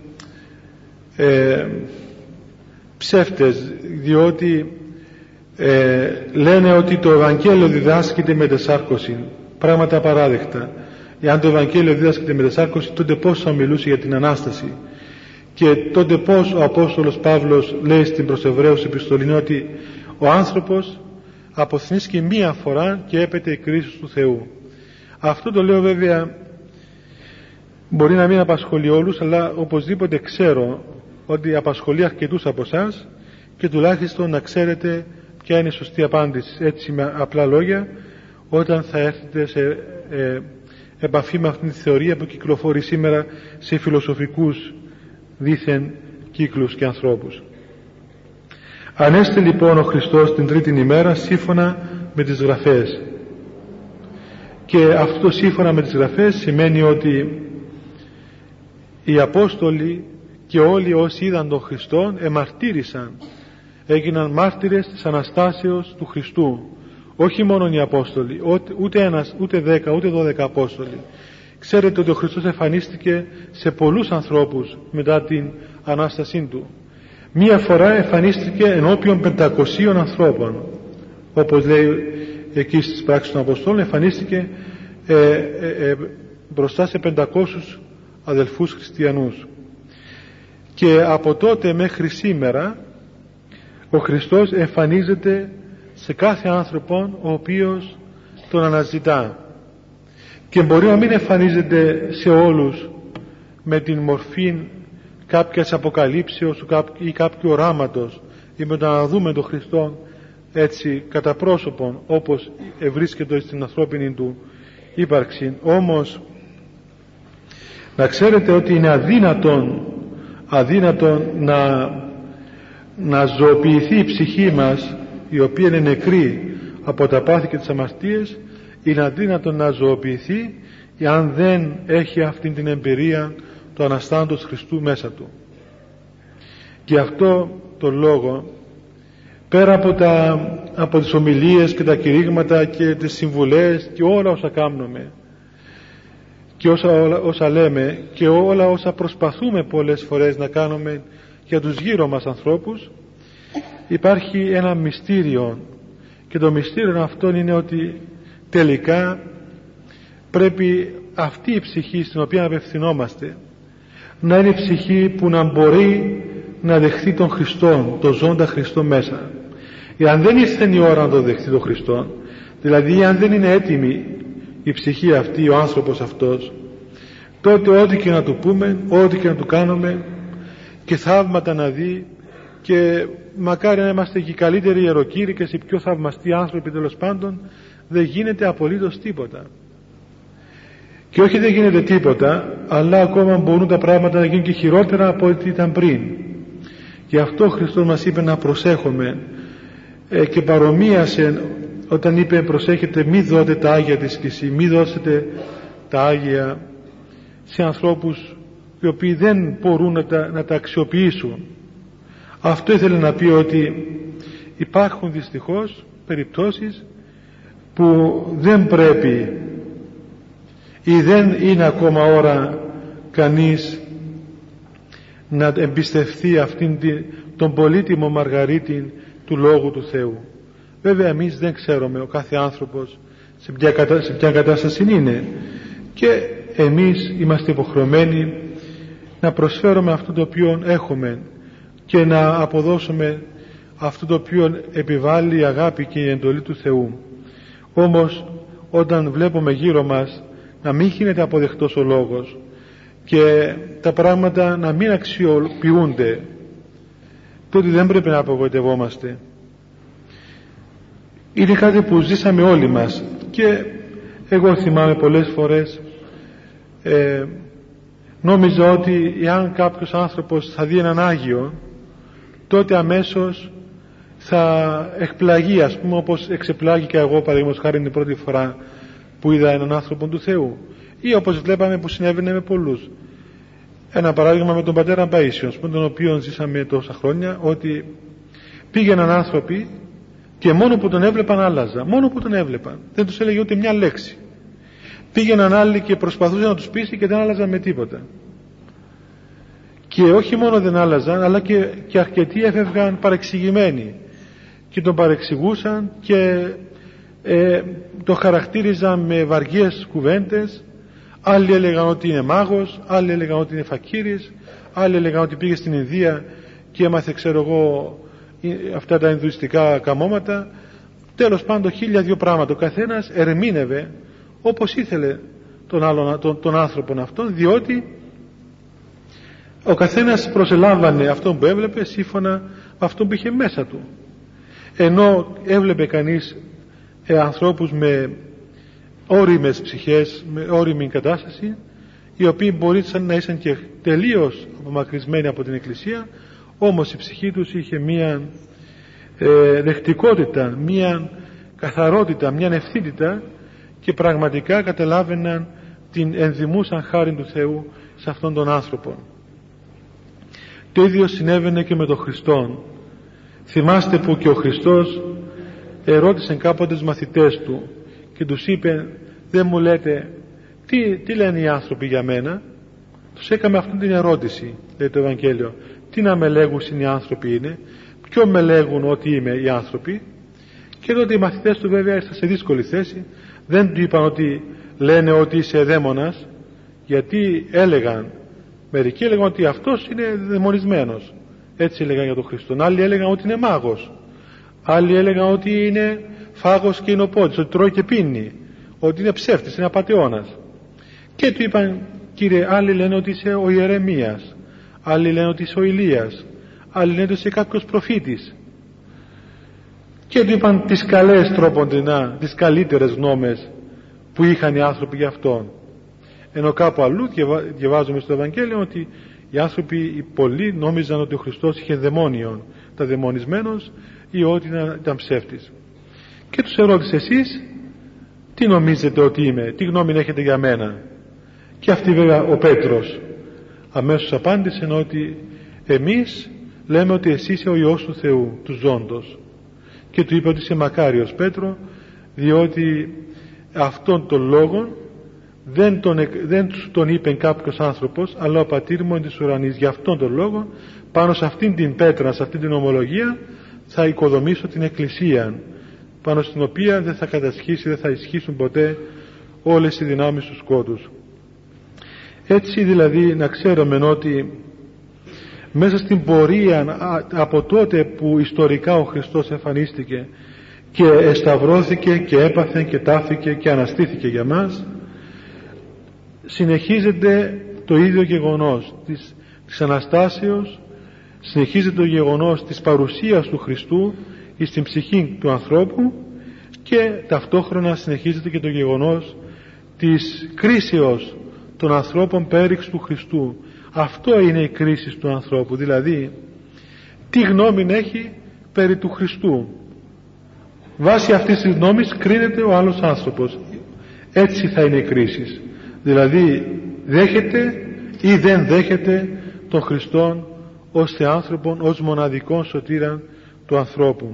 ψεύτες, διότι λένε ότι το Ευαγγέλιο διδάσκεται με μετεσάρκωση, πράγματα απαράδεκτα. Εάν το Ευαγγέλιο διδάσκεται με μετεσάρκωση, τότε πώς θα μιλούσε για την Ανάσταση? Και τότε πώς ο Απόστολος Παύλος λέει στην προς Εβραίους επιστολή ότι ο άνθρωπος αποθνίσκει μία φορά και έπεται η κρίση του Θεού. Αυτό το λέω βέβαια, μπορεί να μην απασχολεί όλους, αλλά οπωσδήποτε ξέρω ότι απασχολεί αρκετούς από εσάς, και τουλάχιστον να ξέρετε ποια είναι η σωστή απάντηση, έτσι με απλά λόγια, όταν θα έρθετε σε επαφή με αυτήν τη θεωρία που κυκλοφορεί σήμερα σε φιλοσοφικούς δήθεν κύκλους και ανθρώπους. Ανέστη λοιπόν ο Χριστός την τρίτη ημέρα σύμφωνα με τις Γραφές, και αυτό σύμφωνα με τις Γραφές σημαίνει ότι οι Απόστολοι και όλοι όσοι είδαν τον Χριστόν εμαρτύρησαν, έγιναν μάρτυρες της Αναστάσεως του Χριστού, όχι μόνο οι Απόστολοι, ούτε ένας, ούτε 10, ούτε 12 Απόστολοι. Ξέρετε ότι ο Χριστός εμφανίστηκε σε πολλούς ανθρώπους μετά την Ανάστασή Του. Μία φορά εμφανίστηκε ενώπιον 500 ανθρώπων, όπως λέει εκεί στις πράξεις των Αποστόλων, εμφανίστηκε μπροστά σε 500 αδελφούς χριστιανούς. Και από τότε μέχρι σήμερα ο Χριστός εμφανίζεται σε κάθε άνθρωπο ο οποίος τον αναζητά, και μπορεί να μην εμφανίζεται σε όλους με την μορφή κάποιας αποκαλύψεως ή κάποιου οράματος, ή με το να δούμε τον Χριστό έτσι κατά πρόσωπον όπως ευρίσκεται στην ανθρώπινη του ύπαρξη. Όμως να ξέρετε ότι είναι αδύνατον να ζωοποιηθεί η ψυχή μας, η οποία είναι νεκρή από τα πάθη και τις αμαρτίες. Είναι αδύνατον να ζωοποιηθεί αν δεν έχει αυτή την εμπειρία του Αναστάντος Χριστού μέσα του. Γι' αυτό το λόγο, πέρα από τις ομιλίες και τα κηρύγματα και τις συμβουλές και όλα όσα κάνουμε και όσα λέμε και όλα όσα προσπαθούμε πολλές φορές να κάνουμε για τους γύρω μας ανθρώπους, υπάρχει ένα μυστήριο, και το μυστήριο αυτό είναι ότι τελικά πρέπει αυτή η ψυχή στην οποία απευθυνόμαστε να είναι η ψυχή που να μπορεί να δεχθεί τον Χριστό, τον ζώντα Χριστό μέσα. Εάν δεν ήρθε η ώρα να το δεχθεί τον Χριστό, δηλαδή αν δεν είναι έτοιμη η ψυχή αυτή, ο άνθρωπος αυτός, τότε ό,τι και να του πούμε, ό,τι και να του κάνουμε και θαύματα να δει, και μακάρι να είμαστε και οι καλύτεροι ιεροκήρυκες, οι πιο θαυμαστοί άνθρωποι τέλος πάντων, δεν γίνεται απολύτως τίποτα. Και όχι δεν γίνεται τίποτα, αλλά ακόμα μπορούν τα πράγματα να γίνουν και χειρότερα από ό,τι ήταν πριν. Γι' αυτό ο Χριστός μας είπε να προσέχουμε, και παρομοίασε όταν είπε προσέχετε μη δώτε τα Άγια της Κησή, μη δώσετε τα Άγια σε ανθρώπους οι οποίοι δεν μπορούν να τα αξιοποιήσουν. Αυτό ήθελε να πει ότι υπάρχουν δυστυχώς περιπτώσεις που δεν πρέπει ή δεν είναι ακόμα ώρα κανείς να εμπιστευτεί αυτήν τον πολύτιμο μαργαρίτη του Λόγου του Θεού. Βέβαια εμείς δεν ξέρουμε ο κάθε άνθρωπος σε ποια κατάσταση είναι, και εμείς είμαστε υποχρεωμένοι να προσφέρουμε αυτό το οποίο έχουμε και να αποδώσουμε αυτό το οποίο επιβάλλει η αγάπη και η εντολή του Θεού. Όμως όταν βλέπουμε γύρω μας να μην γίνεται αποδεκτός ο λόγος και τα πράγματα να μην αξιοποιούνται, τότε δεν πρέπει να απογοητευόμαστε. Είναι κάτι που ζήσαμε όλοι μας, και εγώ θυμάμαι πολλές φορές νόμιζα ότι εάν κάποιος άνθρωπος θα δει έναν Άγιο, τότε αμέσως θα εκπλαγεί, ας πούμε, όπως εξεπλάγηκα εγώ παραδείγματος χάρη την πρώτη φορά που είδα έναν άνθρωπο του Θεού, ή όπως βλέπαμε που συνέβαινε με πολλούς. Ένα παράδειγμα με τον πατέρα Παΐσιο, με τον οποίο ζήσαμε τόσα χρόνια, ότι πήγαιναν άνθρωποι και μόνο που τον έβλεπαν άλλαζα, μόνο που τον έβλεπαν, δεν τους έλεγε ούτε μια λέξη. Πήγαιναν άλλοι και προσπαθούσαν να τους πείσει και δεν άλλαζαν με τίποτα. Και όχι μόνο δεν άλλαζαν, αλλά και αρκετοί έφευγαν παρεξηγημένοι και τον παρεξηγούσαν και το χαρακτήριζαν με βαριές κουβέντες. Άλλοι έλεγαν ότι είναι μάγος, άλλοι έλεγαν ότι είναι φακύρης, άλλοι έλεγαν ότι πήγε στην Ινδία και έμαθε, ξέρω εγώ, αυτά τα ινδουιστικά καμώματα. Τέλος πάντων 1002 πράγματα. Ο καθένας ερμήνευε όπως ήθελε τον άνθρωπον αυτόν, διότι ο καθένας προσελάμβανε αυτόν που έβλεπε σύμφωνα με αυτόν που είχε μέσα του. Ενώ έβλεπε κανείς ανθρώπους με όριμες ψυχές, με όριμη κατάσταση, οι οποίοι μπορεί να ήσαν και τελείως απομακρυσμένοι από την Εκκλησία, όμως η ψυχή τους είχε μία δεκτικότητα, μία καθαρότητα, μία ευθύτητα, και πραγματικά καταλάβαιναν την ενδημούσαν χάρη του Θεού σε αυτόν τον άνθρωπο. Το ίδιο συνέβαινε και με τον Χριστόν. Θυμάστε που και ο Χριστός ερώτησε κάποτε τους μαθητές του και τους είπε, δεν μου λέτε τι λένε οι άνθρωποι για μένα? Τους έκαμε αυτή την ερώτηση, λέει το Ευαγγέλιο. Τι να με λέγουν οι άνθρωποι είναι, ποιο με λέγουν ότι είμαι οι άνθρωποι? Και τότε οι μαθητές του βέβαια ήρθαν σε δύσκολη θέση. Δεν του είπαν ότι λένε ότι είσαι δαίμονας, γιατί μερικοί έλεγαν ότι αυτός είναι δαιμονισμένος, έτσι έλεγαν για τον Χριστό. Άλλοι έλεγαν ότι είναι μάγος, άλλοι έλεγαν ότι είναι φάγος και εινοπότης, ότι τρώει και πίνει, ότι είναι ψεύτης, είναι απατεώνας. Και του είπαν, Κύριε, άλλοι λένε ότι είσαι ο Ιερεμίας, άλλοι λένε ότι είσαι ο Ηλίας, άλλοι λένε ότι είσαι κάποιος προφήτης. Και του είπαν τις καλές τρόποντινά, τις καλύτερες γνώμες που είχαν οι άνθρωποι για αυτόν. Ενώ κάπου αλλού διαβάζουμε στο Ευαγγέλιο ότι οι άνθρωποι, οι πολλοί, νόμιζαν ότι ο Χριστός είχε δαιμόνιον, τα δαιμονισμένος, ή ότι ήταν ψεύτης. Και τους ερώτησε, εσείς τι νομίζετε ότι είμαι, τι γνώμη έχετε για μένα? Και αυτή βέβαια ο Πέτρος αμέσως απάντησε ότι εμείς λέμε ότι εσύ είσαι ο Υιός του Θεού, του ζώντος. Και του είπε ότι είσαι μακάριος Πέτρο, διότι αυτόν τον λόγο δεν τον είπε κάποιος άνθρωπος, αλλά ο πατήρ μου εν της ουρανής. Γι' αυτόν τον λόγο πάνω σε αυτήν την πέτρα, σε αυτήν την ομολογία θα οικοδομήσω την Εκκλησία, πάνω στην οποία δεν θα κατασχίσει, δεν θα ισχύσουν ποτέ όλες οι δυνάμεις του σκότους. Έτσι δηλαδή να ξέρουμε ότι μέσα στην πορεία από τότε που ιστορικά ο Χριστός εμφανίστηκε και εσταυρώθηκε και έπαθε και τάφηκε και αναστήθηκε για μας, συνεχίζεται το ίδιο γεγονός της Αναστάσεως, συνεχίζεται το γεγονός της παρουσίας του Χριστού στην ψυχή του ανθρώπου, και ταυτόχρονα συνεχίζεται και το γεγονός της κρίσεως των ανθρώπων πέριξ του Χριστού. Αυτό είναι η κρίση του ανθρώπου, δηλαδή τι γνώμη έχει περί του Χριστού. Βάσει αυτής της γνώμης κρίνεται ο άλλος άνθρωπος. Έτσι θα είναι η κρίση, δηλαδή δέχεται ή δεν δέχεται τον Χριστόν ως Θεάνθρωπον, ως μοναδικών σωτήραν του ανθρώπου.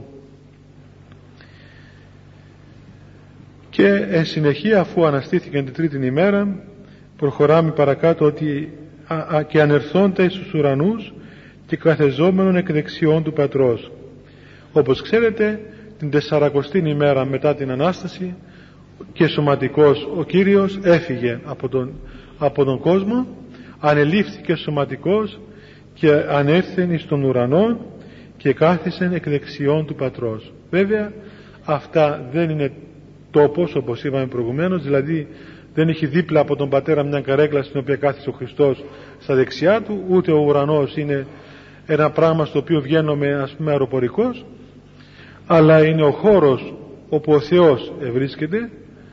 Και εν συνεχεία, αφού αναστήθηκε την τρίτη ημέρα, προχωράμε παρακάτω ότι και ανερθόντα εις τους ουρανούς και καθεζόμενον εκ δεξιών του Πατρός. Όπως ξέρετε, την 40η ημέρα μετά την Ανάσταση και σωματικός ο Κύριος έφυγε από τον κόσμο, ανελήφθηκε σωματικός και ανέρθεν εις τον ουρανό και κάθισεν εκ δεξιών του Πατρός. Βέβαια αυτά δεν είναι τόπος, όπως είπαμε προηγουμένως, δηλαδή δεν έχει δίπλα από τον Πατέρα μια καρέκλα στην οποία κάθισε ο Χριστός στα δεξιά του, ούτε ο ουρανός είναι ένα πράγμα στο οποίο βγαίνουμε, ας πούμε, αεροπορικός, αλλά είναι ο χώρος όπου ο Θεός βρίσκεται.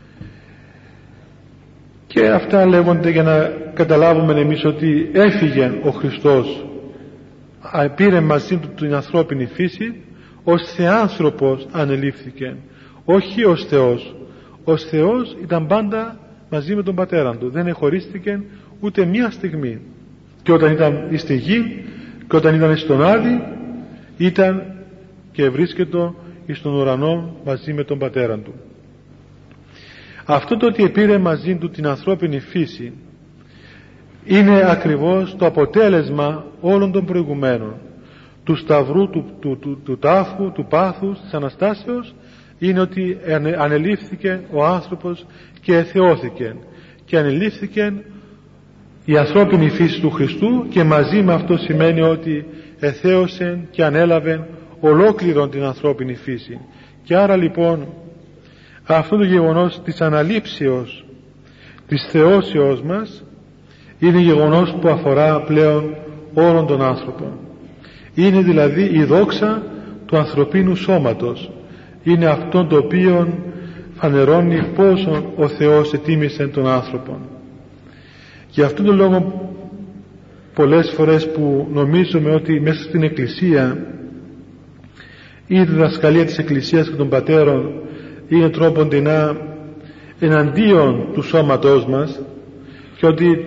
Και αυτά λέγονται για να καταλάβουμε εμείς ότι έφυγε ο Χριστός, πήρε μαζί του την ανθρώπινη φύση, ως Θεάνθρωπος ανελήφθηκε, όχι ως Θεός. Ως Θεός ήταν πάντα μαζί με τον Πατέρα του, δεν εχωρίστηκε ούτε μία στιγμή, και όταν ήταν στη γη και όταν ήταν στον Άδη ήταν και βρίσκεται στον ουρανό μαζί με τον Πατέρα του. Αυτό το ότι επήρε μαζί του την ανθρώπινη φύση είναι ακριβώς το αποτέλεσμα όλων των προηγουμένων, του σταυρού, του τάφου, του πάθους, της Αναστάσεως. Είναι ότι ανελήφθηκε ο άνθρωπος και εθεώθηκε, και ανελήφθηκε η ανθρώπινη φύση του Χριστού, και μαζί με αυτό σημαίνει ότι εθέωσε και ανέλαβε ολόκληρον την ανθρώπινη φύση. Και άρα λοιπόν αυτό το γεγονός της αναλήψεως, της θεώσεως μας, είναι γεγονός που αφορά πλέον όλων των άνθρωπων. Είναι δηλαδή η δόξα του ανθρωπίνου σώματος, είναι αυτό το οποίο φανερώνει πόσο ο Θεός ετίμησε τον άνθρωπο. Για αυτόν τον λόγο πολλές φορές που νομίζουμε ότι μέσα στην Εκκλησία η διδασκαλία της Εκκλησίας και των Πατέρων είναι τρόποντινά εναντίον του σώματός μας, και ότι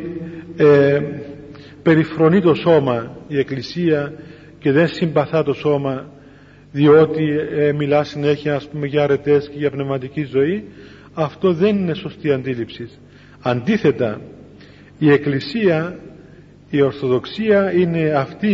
περιφρονεί το σώμα η Εκκλησία και δεν συμπαθά το σώμα, διότι μιλά συνέχεια, ας πούμε, για αρετές και για πνευματική ζωή. Αυτό δεν είναι σωστή αντίληψη. Αντίθετα, η Εκκλησία, η Ορθοδοξία είναι αυτή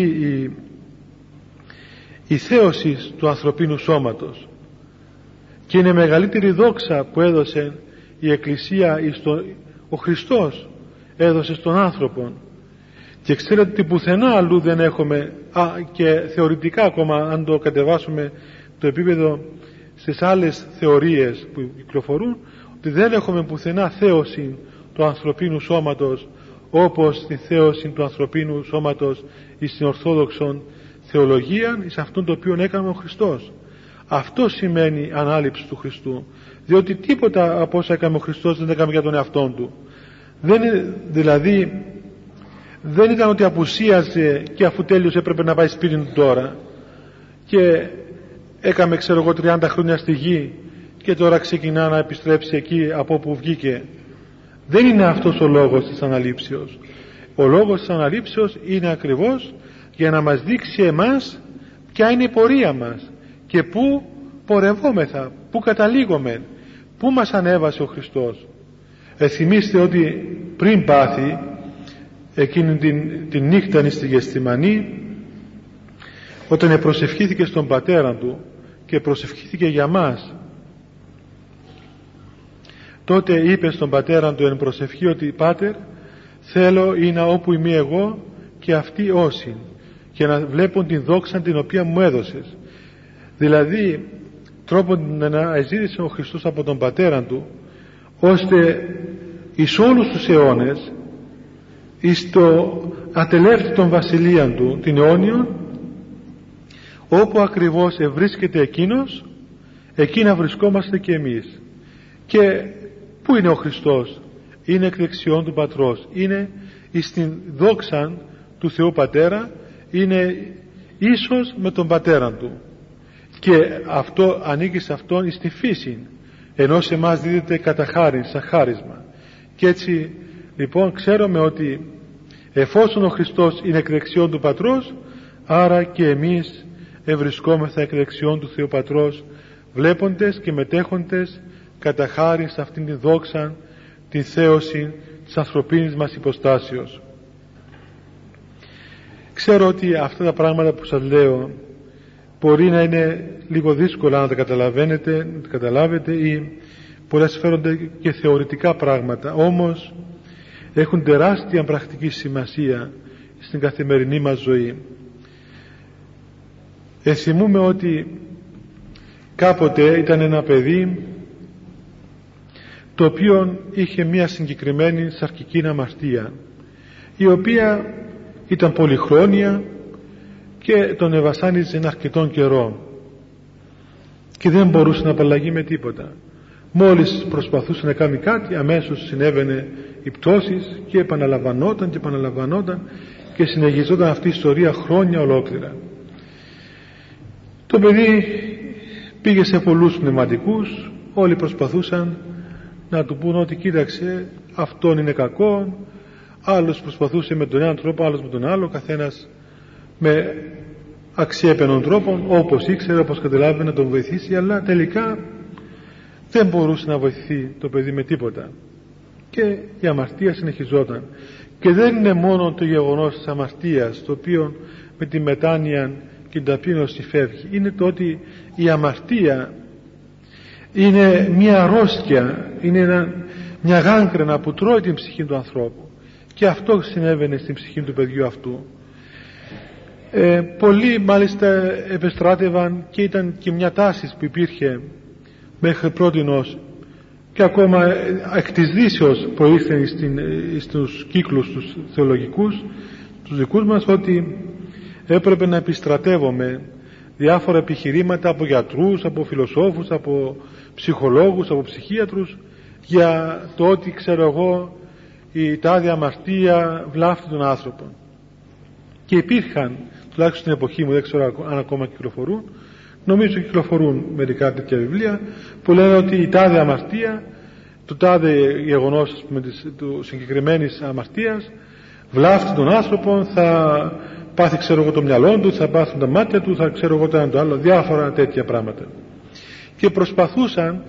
η θέωση του ανθρωπίνου σώματος, και είναι μεγαλύτερη δόξα που έδωσε η Εκκλησία ο Χριστός έδωσε στον άνθρωπο. Και ξέρετε ότι πουθενά αλλού δεν έχουμε, και θεωρητικά ακόμα, αν το κατεβάσουμε το επίπεδο στις άλλες θεωρίες που κυκλοφορούν, ότι δεν έχουμε πουθενά θέωση του ανθρωπίνου σώματος όπως τη θέωση του ανθρωπίνου σώματος στην Ορθόδοξον θεολογία, εις αυτόν το οποίο έκανε ο Χριστός. Αυτό σημαίνει ανάληψη του Χριστού, διότι τίποτα από όσα έκανε ο Χριστός δεν έκανε για τον εαυτόν του. Δηλαδή δεν ήταν ότι απουσίαζε και αφού τέλειωσε έπρεπε να πάει σπίτι του τώρα και έκαμε, ξέρω εγώ, 30 χρόνια στη γη και τώρα ξεκινά να επιστρέψει εκεί από όπου βγήκε. Δεν είναι αυτός ο λόγος της αναλήψεως. Ο λόγος της αναλήψεως είναι ακριβώς για να μας δείξει εμάς ποια είναι η πορεία μας και πού πορευόμεθα, πού καταλήγουμε, πού μας ανέβασε ο Χριστός. Θυμήστε ότι πριν πάθει εκείνη την νύχτα στη Γεσθημανή, όταν προσευχήθηκε στον Πατέρα του και προσευχήθηκε για μας, τότε είπε στον Πατέρα του εν προσευχή ότι «Πάτερ, θέλω είναι όπου είμαι εγώ και αυτοί όσοι, και να βλέπουν την δόξα την οποία μου έδωσες». Δηλαδή τρόπον να ζήτησε ο Χριστός από τον Πατέρα του, ώστε εις όλους τους αιώνες, εις το ατελεύτητον βασιλείαν του, την αιώνιον, όπου ακριβώς ευρίσκεται εκείνος, εκεί να βρισκόμαστε και εμείς. Και πού είναι ο Χριστός? Είναι εκ δεξιών του Πατρός, είναι εις την δόξα του Θεού Πατέρα, είναι ίσος με τον Πατέρα του, και αυτό ανήκει σε αυτόν εις τη φύση, ενώ σε εμάς δίδεται κατά χάριν, σαν χάρισμα. Και έτσι λοιπόν ξέρουμε ότι εφόσον ο Χριστός είναι εκ δεξιών του Πατρός, άρα και εμείς ευρισκόμεθα εκ δεξιών του Θεού Πατρός, βλέποντες και μετέχοντες κατά χάριν σε αυτήν την δόξα, την θέωση της ανθρωπίνης μας υποστάσεως. Ξέρω ότι αυτά τα πράγματα που σας λέω μπορεί να είναι λίγο δύσκολα να τα καταλάβετε, ή πολλές φέρονται και θεωρητικά πράγματα, όμως έχουν τεράστια πρακτική σημασία στην καθημερινή μας ζωή. Θυμούμε ότι κάποτε ήταν ένα παιδί το οποίο είχε μια συγκεκριμένη σαρκική αμαρτία, η οποία ήταν πολυχρόνια και τον εβασάνιζε αρκετόν καιρό και δεν μπορούσε να απαλλαγεί με τίποτα. Μόλις προσπαθούσε να κάνει κάτι, αμέσως συνέβαινε η πτώση και επαναλαμβανόταν και συνεχιζόταν αυτή η ιστορία χρόνια ολόκληρα. Το παιδί πήγε σε πολλούς πνευματικούς, όλοι προσπαθούσαν να του πούν ότι κοίταξε, αυτόν είναι κακό, άλλος προσπαθούσε με τον έναν τρόπο, άλλος με τον άλλο, καθένας με αξιέπαινον τρόπο, όπως ήξερε, όπως καταλάβαινε, να τον βοηθήσει, αλλά τελικά δεν μπορούσε να βοηθηθεί το παιδί με τίποτα και η αμαρτία συνεχιζόταν. Και δεν είναι μόνο το γεγονός της αμαρτίας το οποίο με τη μετάνοια και την ταπείνωση φεύγει, είναι το ότι η αμαρτία είναι μια αρρώστια, είναι μια γάγκρενα που τρώει την ψυχή του ανθρώπου, και αυτό συνέβαινε στην ψυχή του παιδιού αυτού. Πολλοί μάλιστα επεστράτευαν και ήταν και μια τάση που υπήρχε μέχρι πρότινος και ακόμα εκ της δύσεως προήλθε στους κύκλους τους θεολογικούς, τους δικούς μας, ότι έπρεπε να επιστρατεύουμε διάφορα επιχειρήματα από γιατρούς, από φιλοσόφους, από ψυχολόγους, από ψυχίατρους, για το ότι, ξέρω εγώ, η τάδε αμαρτία βλάφτει τον άνθρωπο. Και υπήρχαν, τουλάχιστον στην εποχή μου, δεν ξέρω αν ακόμα κυκλοφορούν, νομίζω κυκλοφορούν μερικά τέτοια βιβλία που λένε ότι η τάδε αμαρτία, το τάδε γεγονός, ας πούμε, του συγκεκριμένης αμαρτίας βλάφτει τον άνθρωπο, θα πάθει ξέρω εγώ το μυαλό του, θα πάθουν τα μάτια του, θα ξέρω εγώ το άλλο, διάφορα τέτοια πράγματα. Και προσπαθούσαν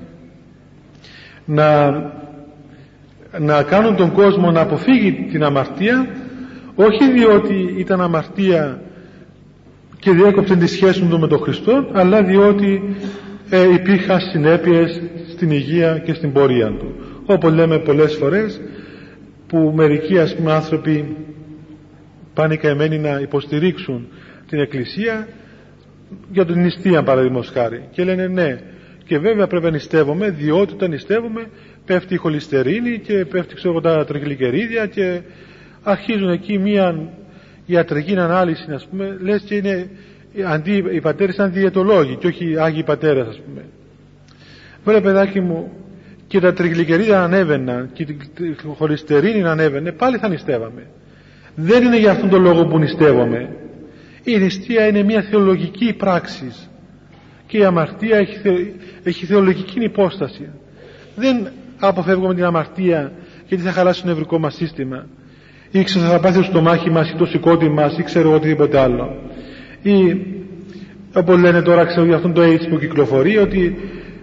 να κάνουν τον κόσμο να αποφύγει την αμαρτία, όχι διότι ήταν αμαρτία και διέκοψε τη σχέση του με τον Χριστό, αλλά διότι υπήρχαν συνέπειες στην υγεία και στην πορεία του. Όπως λέμε πολλές φορές, που μερικοί ας πούμε άνθρωποι πάνε καημένοι να υποστηρίξουν την Εκκλησία για την νηστεία παραδείγματος χάρη, και λένε ναι, και βέβαια πρέπει να νηστεύουμε, διότι όταν νηστεύουμε πέφτει η χολυστερίνη και πέφτει ξέρω τα τριγλικερίδια, και αρχίζουν εκεί μια ιατρική ανάλυση, ας πούμε, λες και είναι οι πατέρες σαν διαιτολόγοι και όχι άγιοι πατέρες, ας πούμε. Βέβαια παιδάκι μου, και τα τριγλικερίδια ανέβαιναν και η χολυστερίνη ανέβαινε, πάλι θα νηστεύαμε. Δεν είναι για αυτόν τον λόγο που νηστεύουμε. Η νηστεία είναι μια θεολογική πράξη και η αμαρτία έχει θεολογική υπόσταση. Δεν αποφεύγουμε την αμαρτία γιατί θα χαλάσει το νευρικό μας σύστημα, ή ξέρω θα πάθει το στομάχι μας ή το σηκώτη μας ή ξέρω οτιδήποτε άλλο, ή όπως λένε τώρα ξέρω για αυτόν το AIDS που κυκλοφορεί, ότι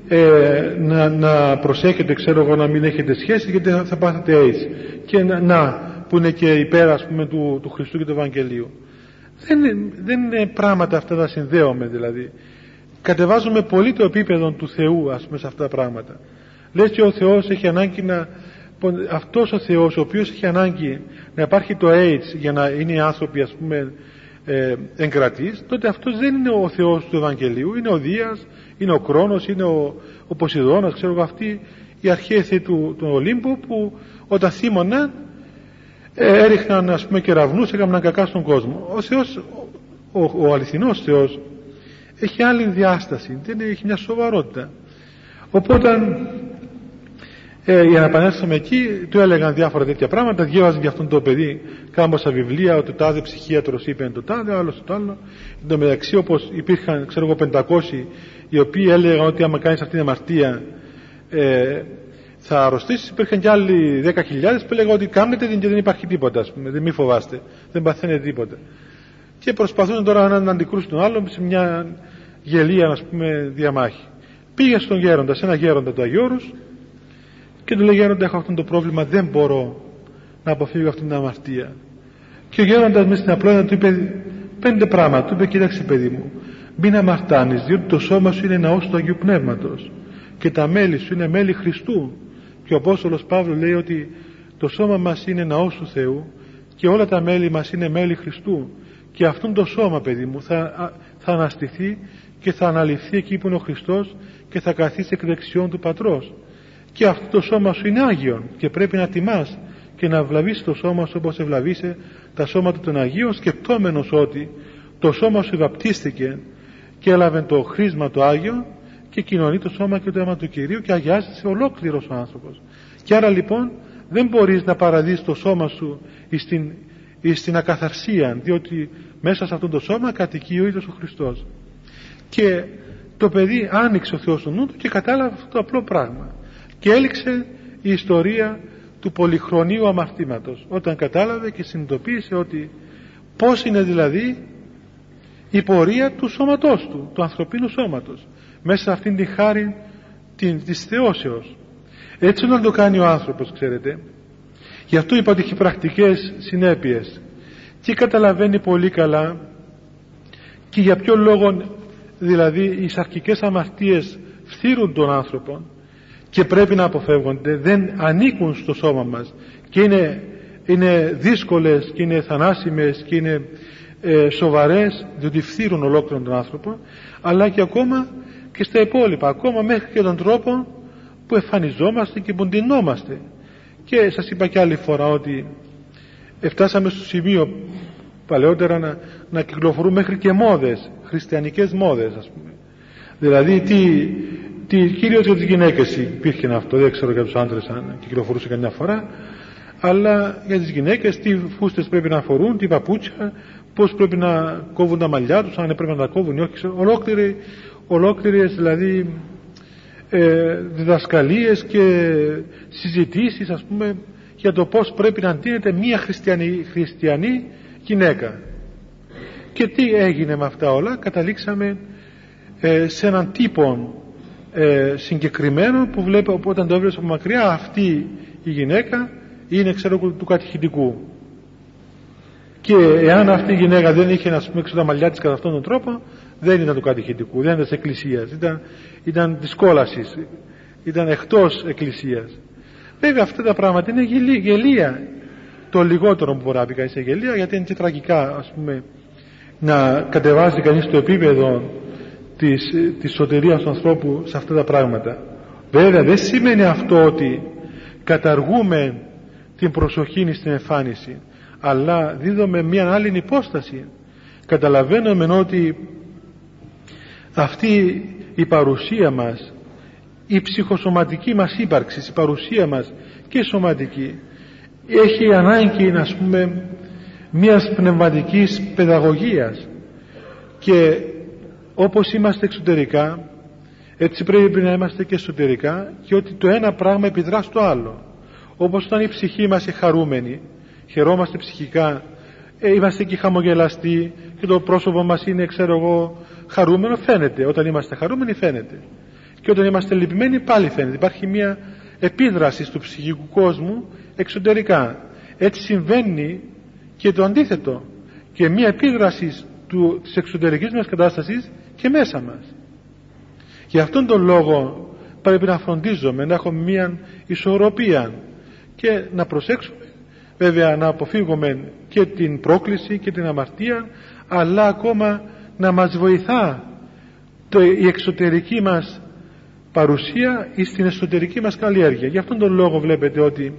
να προσέχετε ξέρω εγώ να μην έχετε σχέση γιατί θα πάθετε AIDS, και που είναι και υπέρ ας πούμε του Χριστού και του Ευαγγελίου. Δεν είναι πράγματα αυτά τα συνδέομαι, δηλαδή κατεβάζουμε πολύ το επίπεδο του Θεού ας πούμε σε αυτά τα πράγματα. Λες και ο Θεός έχει ανάγκη αυτός ο Θεός ο οποίος έχει ανάγκη να υπάρχει το AIDS για να είναι οι άνθρωποι ας πούμε εγκρατείς, τότε αυτός δεν είναι ο Θεός του Ευαγγελίου, είναι ο Δίας, είναι ο Κρόνος, είναι ο Ποσειδώνας, ξέρω εγώ, αυτοί οι αρχαίοι θεοί του Ολύμπου που όταν θύμωναν έριχναν ας πούμε κεραυνούς, έκαναν κακά στον κόσμο. Ο Θεός, ο αληθινός Θεός έχει άλλη διάσταση, δεν έχει μια σοβαρότητα. Οπότε για να επανέλθουμε εκεί, του έλεγαν διάφορα τέτοια πράγματα, διάβαζαν για αυτόν το παιδί κάμποσα βιβλία, ότι το τάδε ψυχίατρος είπε το τάδε, άλλος το άλλο. Εν τω μεταξύ, όπως υπήρχαν ξέρω εγώ 500 οι οποίοι έλεγαν ότι άμα κάνεις αυτήν την αμαρτία θα αρρωστήσεις, υπήρχαν και άλλοι 10.000 που έλεγαν ότι κάνετε την και δεν υπάρχει τίποτα, ας πούμε, δεν μη φοβάστε, δεν παθαίνετε τίποτα. Και προσπαθούν τώρα έναν να αντικρούσουν τον άλλον σε μια γελία ας πούμε διαμάχη. Πήγε στον γέροντα, σε ένα γέροντα του Αγιώρους, και του λέει: γέροντα, έχω αυτό το πρόβλημα, δεν μπορώ να αποφύγω αυτήν την αμαρτία. Και ο γέροντας μέσα στην απλότητα του είπε 5 πράγματα. Του είπε: κοίταξε παιδί μου, μην αμαρτάνεις, διότι το σώμα σου είναι ναός του Αγίου Πνεύματος και τα μέλη σου είναι μέλη Χριστού. Και ο Απόστολος Παύλος λέει ότι το σώμα μας είναι ναός του Θεού και όλα τα μέλη μας είναι μέλη Χριστού. Και αυτόν το σώμα, παιδί μου, θα αναστηθεί και θα αναλυφθεί εκεί που είναι ο Χριστός και θα καθίσει εκ δεξιών του Πατρός. Και αυτό το σώμα σου είναι Άγιον και πρέπει να τιμάς και να ευλαβείς το σώμα σου όπως ευλαβείσαι τα σώματα των Αγίων, σκεπτόμενος ότι το σώμα σου βαπτίστηκε και έλαβε το χρήσμα το Άγιο και κοινωνεί το σώμα και το αίμα του Κυρίου και αγιάζεται ολόκληρος ο άνθρωπος. Και άρα λοιπόν δεν μπορείς να παραδείς το σώμα σου στην ακαθαρσία, διότι μέσα σε αυτό το σώμα κατοικεί ο ίδιος ο Χριστός. Και το παιδί άνοιξε ο Θεός του νου του και κατάλαβε αυτό το απλό πράγμα. Και έληξε η ιστορία του πολυχρονίου αμαρτήματος, όταν κατάλαβε και συνειδητοποίησε ότι πώς είναι δηλαδή η πορεία του σώματός του ανθρωπίνου σώματος, μέσα σε αυτήν τη χάρη της θεώσεως. Έτσι όταν το κάνει ο άνθρωπος, ξέρετε, γι' αυτό είπα ότι έχει πρακτικές συνέπειες και καταλαβαίνει πολύ καλά και για ποιο λόγο δηλαδή οι σαρκικές αμαρτίες φθείρουν τον άνθρωπο και πρέπει να αποφεύγονται, δεν ανήκουν στο σώμα μας και είναι δύσκολες και είναι θανάσιμες και είναι σοβαρές, διότι φθείρουν ολόκληρον τον άνθρωπο, αλλά και ακόμα και στα υπόλοιπα, ακόμα μέχρι και τον τρόπο που εμφανιζόμαστε και που ντυνόμαστε. Και σας είπα και άλλη φορά ότι φτάσαμε στο σημείο παλαιότερα να κυκλοφορούν μέχρι και μόδες, χριστιανικές μόδες ας πούμε. Δηλαδή κυρίως για τις γυναίκες υπήρχε αυτό, δεν ξέρω για τους άντρες αν κυκλοφορούσε καμιά φορά, αλλά για τις γυναίκες τι φούστες πρέπει να φορούν, τι παπούτσια, πώς πρέπει να κόβουν τα μαλλιά τους, αν πρέπει να τα κόβουν ή όχι, ολόκληρες δηλαδή διδασκαλίες και συζητήσεις ας πούμε για το πώς πρέπει να ντύνεται μία χριστιανή γυναίκα. Και τι έγινε με αυτά όλα? Καταλήξαμε σε έναν τύπο συγκεκριμένο που βλέπει, όταν το έβλεπες από μακριά, αυτή η γυναίκα είναι, ξέρω, του κατηχητικού. Και εάν αυτή η γυναίκα δεν είχε, να πούμε, τα μαλλιά της κατά αυτόν τον τρόπο, δεν ήταν του κατηχητικού, δεν ήταν της εκκλησίας, ήταν της κόλασης, ήταν εκτός εκκλησίας. Βέβαια αυτά τα πράγματα είναι γελία, το λιγότερο που μπορεί να πει κανείς είναι γελία, γιατί είναι και τραγικά, ας πούμε, να κατεβάζει κανείς το επίπεδο της σωτηρίας του ανθρώπου σε αυτά τα πράγματα. Βέβαια δεν σημαίνει αυτό ότι καταργούμε την προσοχή στην εμφάνιση, αλλά δίδουμε μια άλλη υπόσταση. Καταλαβαίνουμε ότι αυτή η παρουσία μας, η ψυχοσωματική μας ύπαρξη, η παρουσία μας και η σωματική, έχει ανάγκη, ας πούμε, μιας πνευματικής παιδαγωγίας, και όπως είμαστε εξωτερικά, έτσι πρέπει να είμαστε και εσωτερικά, και ότι το ένα πράγμα επιδρά στο άλλο. Όπως όταν η ψυχή μας είναι χαρούμενη, χαιρόμαστε ψυχικά, είμαστε και χαμογελαστοί και το πρόσωπο μας είναι, ξέρω εγώ, χαρούμενο, φαίνεται. Όταν είμαστε χαρούμενοι φαίνεται, και όταν είμαστε λυπημένοι πάλι φαίνεται. Υπάρχει μια επίδραση του ψυχικού κόσμου εξωτερικά. Έτσι συμβαίνει και το αντίθετο, και μια επίδραση της εξωτερικής μας κατάστασης και μέσα μας. Γι' αυτόν τον λόγο πρέπει να φροντίζουμε να έχουμε μια ισορροπία και να προσέξουμε, βέβαια, να αποφύγουμε και την πρόκληση και την αμαρτία, αλλά ακόμα να μας βοηθά η εξωτερική μας παρουσία ή στην εσωτερική μας καλλιέργεια. Γι' αυτόν τον λόγο βλέπετε ότι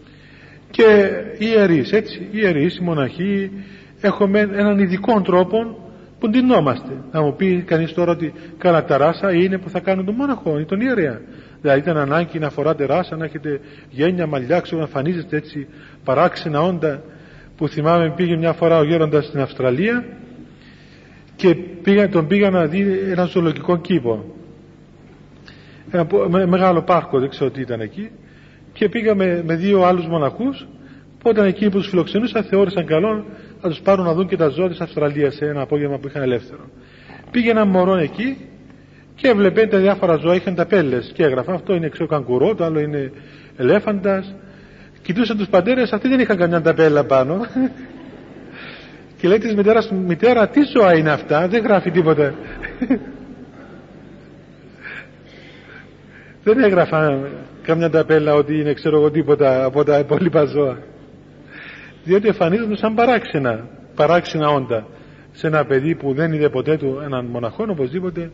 και οι ιερείς, έτσι, οι ιερείς, οι μοναχοί, έχουμε έναν ειδικό τρόπο που ντυνόμαστε. Να μου πει κανείς τώρα ότι καλά τα ράσα είναι που θα κάνουν τον μοναχό ή τον ιερέα. Δηλαδή ήταν ανάγκη να φοράτε ράσα, να έχετε γένια, μαλλιά, ξέρω, να εμφανίζεστε έτσι παράξενα όντα, που θυμάμαι πήγε μια φορά ο γέροντας στην Αυστραλία και τον πήγα να δει ένα ζωολογικό κήπο, ένα μεγάλο πάρκο, δεν ξέρω τι ήταν εκεί, και πήγαμε με δύο άλλους μοναχούς που όταν εκεί που τους φιλοξενούσαν θεώρησαν καλό να τους πάρουν να δουν και τα ζώα της Αυστραλίας σε ένα απόγευμα που είχαν ελεύθερο. Πήγε ένα μωρό εκεί και έβλεπε τα διάφορα ζώα, είχαν ταπέλες και έγραφαν αυτό είναι, ξέρω, καγκουρό, το άλλο είναι ελέφαντας. Κοιτούσαν τους πατέρες, αυτοί δεν είχαν καμιά ταπέλα πάνω. Και λέει της μητέρας, μητέρα, τι ζώα είναι αυτά, δεν γράφει τίποτα. Δεν έγραφαν καμιά ταπέλα ότι είναι, ξέρω εγώ, τίποτα από τα υπόλοιπα ζώα, διότι εμφανίζονται σαν παράξενα όντα σε ένα παιδί που δεν είδε ποτέ του έναν μοναχόν οπωσδήποτε.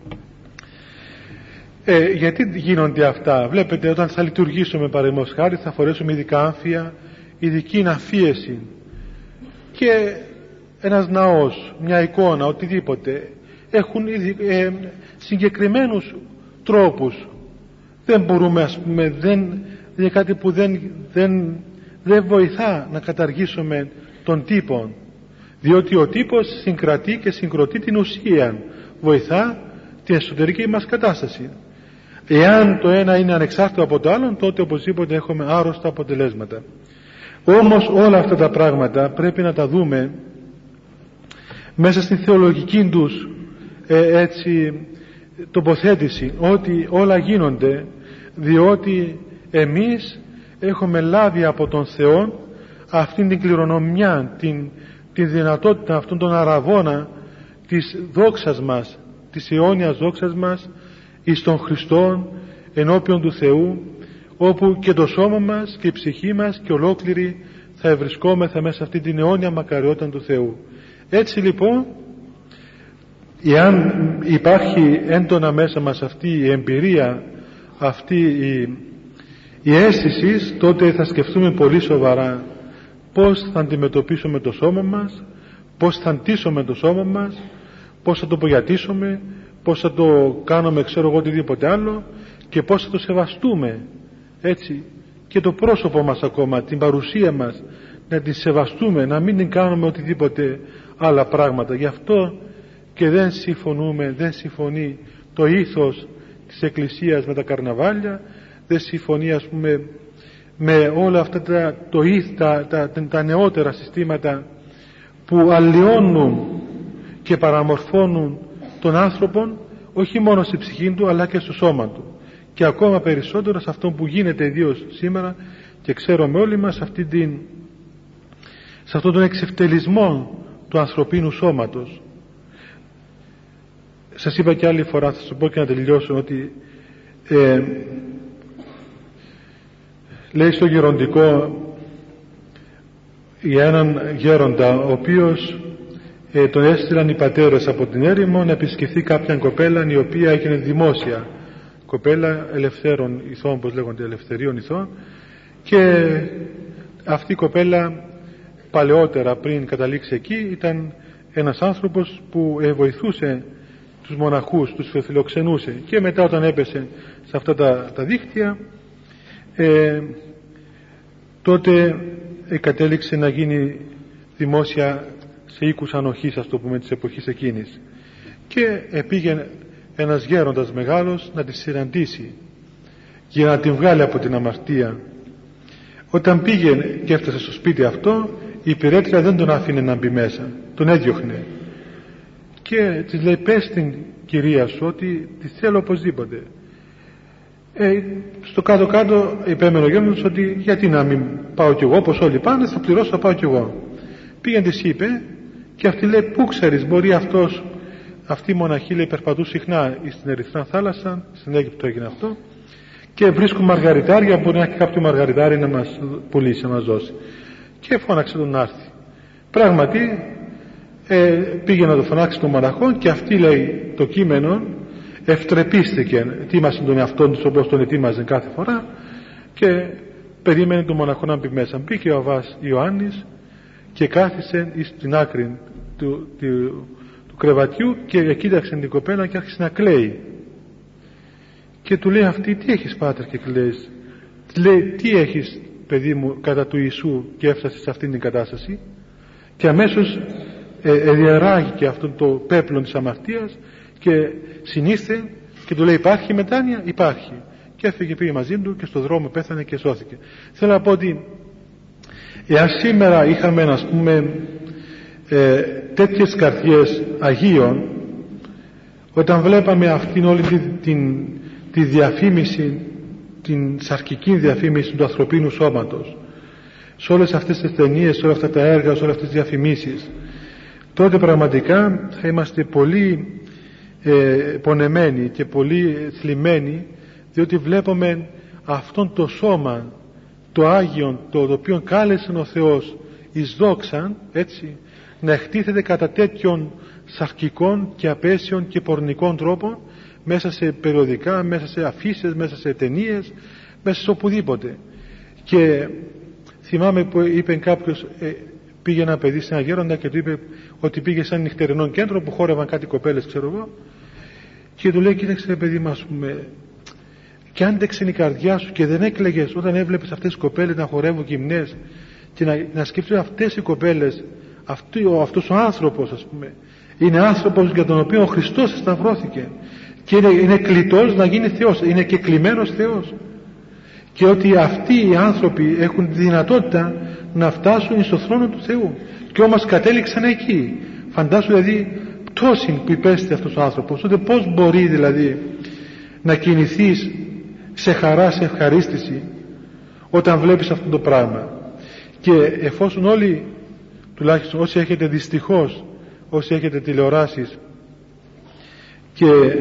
Γιατί γίνονται αυτά? Βλέπετε, όταν θα λειτουργήσουμε παραδείγματος χάρη, θα φορέσουμε ειδικά άμφια, ειδική αφίεση, και ένας ναός, μια εικόνα, οτιδήποτε έχουν συγκεκριμένους τρόπους. Δεν μπορούμε, ας πούμε, δεν είναι κάτι που δεν βοηθά να καταργήσουμε τον τύπο, διότι ο τύπος συγκρατεί και συγκροτεί την ουσία, βοηθά την εσωτερική μας κατάσταση. Εάν το ένα είναι ανεξάρτητο από το άλλο, τότε οπωσδήποτε έχουμε άρρωστα αποτελέσματα. Όμως όλα αυτά τα πράγματα πρέπει να τα δούμε μέσα στην θεολογική τους έτσι τοποθέτηση, ότι όλα γίνονται διότι εμείς έχουμε λάβει από τον Θεό αυτήν την κληρονομιά, την δυνατότητα, αυτόν τον αραβώνα της δόξας μας, της αιώνιας δόξας μας εις τον Χριστόν ενώπιον του Θεού, όπου και το σώμα μας και η ψυχή μας και ολόκληρη θα ευρισκόμεθα μέσα αυτή την αιώνια μακαριότητα του Θεού. Έτσι λοιπόν, εάν υπάρχει έντονα μέσα μας αυτή η εμπειρία, αυτή η αίσθηση, τότε θα σκεφτούμε πολύ σοβαρά πώς θα αντιμετωπίσουμε το σώμα μας, πώς θα ντύσουμε το σώμα μας, πώς θα το πογιατίσουμε, πώς θα το κάνουμε, ξέρω εγώ, οτιδήποτε άλλο, και πώς θα το σεβαστούμε, έτσι, και το πρόσωπο μας ακόμα, την παρουσία μας, να την σεβαστούμε, να μην την κάνουμε οτιδήποτε άλλα πράγματα. Γι' αυτό και δεν συμφωνεί το ήθος της Εκκλησίας με τα καρναβάλια, δεν συμφωνεί, ας πούμε, με όλα αυτά τα νεότερα συστήματα που αλλοιώνουν και παραμορφώνουν τον άνθρωπο όχι μόνο στη ψυχή του αλλά και στο σώμα του, και ακόμα περισσότερο σε αυτό που γίνεται ιδίως σήμερα, και ξέρουμε όλοι μας σε αυτόν τον εξευτελισμό του ανθρωπίνου σώματος. Σας είπα και άλλη φορά, θα σας πω και να τελειώσω, ότι λέει στο γεροντικό για έναν γέροντα ο οποίος τον έστειλαν οι πατέρες από την έρημο να επισκεφθεί κάποια κοπέλα η οποία έγινε δημόσια κοπέλα ελευθέρων ηθών, όπως λέγονται, ελευθερίων ηθών, και αυτή η κοπέλα παλαιότερα πριν καταλήξει εκεί ήταν ένας άνθρωπος που βοηθούσε τους μοναχούς, τους φιλοξενούσε, και μετά όταν έπεσε σε αυτά τα δίκτυα τότε κατέληξε να γίνει δημόσια σε οίκους ανοχής, ας το πούμε, της εποχής εκείνης, και πήγε ένας γέροντας μεγάλος να τη συναντήσει για να την βγάλει από την αμαρτία. Όταν πήγε και έφτασε στο σπίτι αυτό, η υπηρέτρια δεν τον άφηνε να μπει μέσα, τον έδιωχνε και της λέει: πες την κυρία σου ότι τη θέλω οπωσδήποτε. Στο κάτω-κάτω επέμενε ο γέροντας ότι γιατί να μην πάω κι εγώ, όπως όλοι πάνε, θα πληρώσω, θα πάω κι εγώ. Πήγαινε, της είπε, και αυτή λέει: πού ξέρεις, μπορεί αυτή η μοναχή, λέει, περπατούν συχνά στην Ερυθρά θάλασσα, στην Αίγυπτο έγινε αυτό, και βρίσκουν μαργαριτάρια, μπορεί να έχει κάποιο μαργαριτάρι να μας πουλήσει, να μας δώσει. Και φώναξε τον να έρθει. Πράγματι πήγε να το φωνάξει τον μοναχό, και αυτή, λέει, το κείμενο ευτρεπίστηκε, ετοίμασε τον εαυτό του όπως τον ετοίμαζε κάθε φορά, και περίμενε τον μοναχό να μπει μέσα. Μπήκε ο Αββάς Ιωάννης και κάθισε στην άκρη του κρεβατιού και κοίταξε την κοπέλα και άρχισε να κλαίει. Και του λέει αυτή: τι έχεις, πάτερ, και κλαις? Λέει: τι έχεις, παιδί μου, κατά του Ιησού και έφτασες σε αυτήν την κατάσταση? Και αμέσως διαράγει αυτόν το πέπλον της αμαρτίας και συνήστε και του λέει: υπάρχει μετάνοια? Υπάρχει. Και έφυγε, πήγε μαζί του και στο δρόμο πέθανε και σώθηκε. Θέλω να πω ότι εάν σήμερα είχαμε, ας πούμε, τέτοιες καρδιές Αγίων, όταν βλέπαμε αυτήν όλη τη διαφήμιση, την σαρκική διαφήμιση του ανθρωπίνου σώματος, σε όλες αυτές τις ταινίες, σε όλα αυτά τα έργα, σε όλες αυτές τις διαφημίσεις, τότε πραγματικά θα είμαστε πολύ πονεμένοι και πολύ θλιμμένοι, διότι βλέπουμε αυτόν το σώμα, το Άγιον, το οποίο κάλεσε ο Θεός εις δόξαν, έτσι, να εκτίθεται κατά τέτοιων σαρκικών και απέσιων και πορνικών τρόπων, μέσα σε περιοδικά, μέσα σε αφίσες, μέσα σε ταινίες, μέσα σε οπουδήποτε. Και θυμάμαι που είπε κάποιος, πήγε ένα παιδί σε ένα γέροντα και του είπε ότι πήγε σε ένα νυχτερινό κέντρο που χόρευαν κάτι κοπέλες, ξέρω εγώ, και του λέει: κοίταξε, παιδί μου, ας πούμε, και άντεξε η καρδιά σου και δεν έκλαιγες όταν έβλεπες αυτές τις κοπέλες να χορεύουν γυμνές, και να σκεφτείς αυτές οι κοπέλες, αυτός ο άνθρωπος, ας πούμε, είναι άνθρωπος για τον οποίο ο Χριστός σταυρώθηκε και είναι κλητός να γίνει Θεός, είναι και κλιμμένος Θεός, και ότι αυτοί οι άνθρωποι έχουν τη δυνατότητα να φτάσουν στο θρόνο του Θεού, και όμως κατέληξαν εκεί. Φαντάσου δηλαδή πτώση που υπέστη αυτός ο άνθρωπος, τότε πώς μπορεί δηλαδή να κινηθείς σε χαρά, σε ευχαρίστηση όταν βλέπεις αυτό το πράγμα. Και εφόσον όλοι, τουλάχιστον όσοι έχετε, δυστυχώς όσοι έχετε τηλεοράσεις, και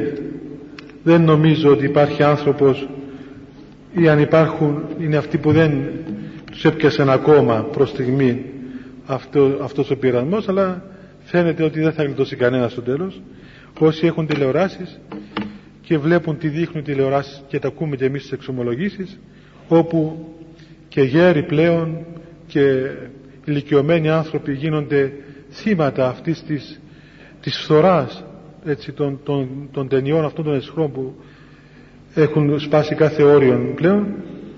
δεν νομίζω ότι υπάρχει άνθρωπος, ή αν υπάρχουν είναι αυτοί που δεν τους έπιασαν ακόμα προς στιγμή αυτός ο πειρασμός, αλλά φαίνεται ότι δεν θα γλιτώσει κανένα στο τέλος. Όσοι έχουν τηλεοράσεις και βλέπουν τι δείχνουν τηλεοράσεις, και τα ακούμε και εμείς στις εξομολογήσεις, όπου και γέροι πλέον και ηλικιωμένοι άνθρωποι γίνονται θύματα αυτής της φθοράς, έτσι, των ταινιών αυτών των εσχρών που έχουν σπάσει κάθε όριο πλέον.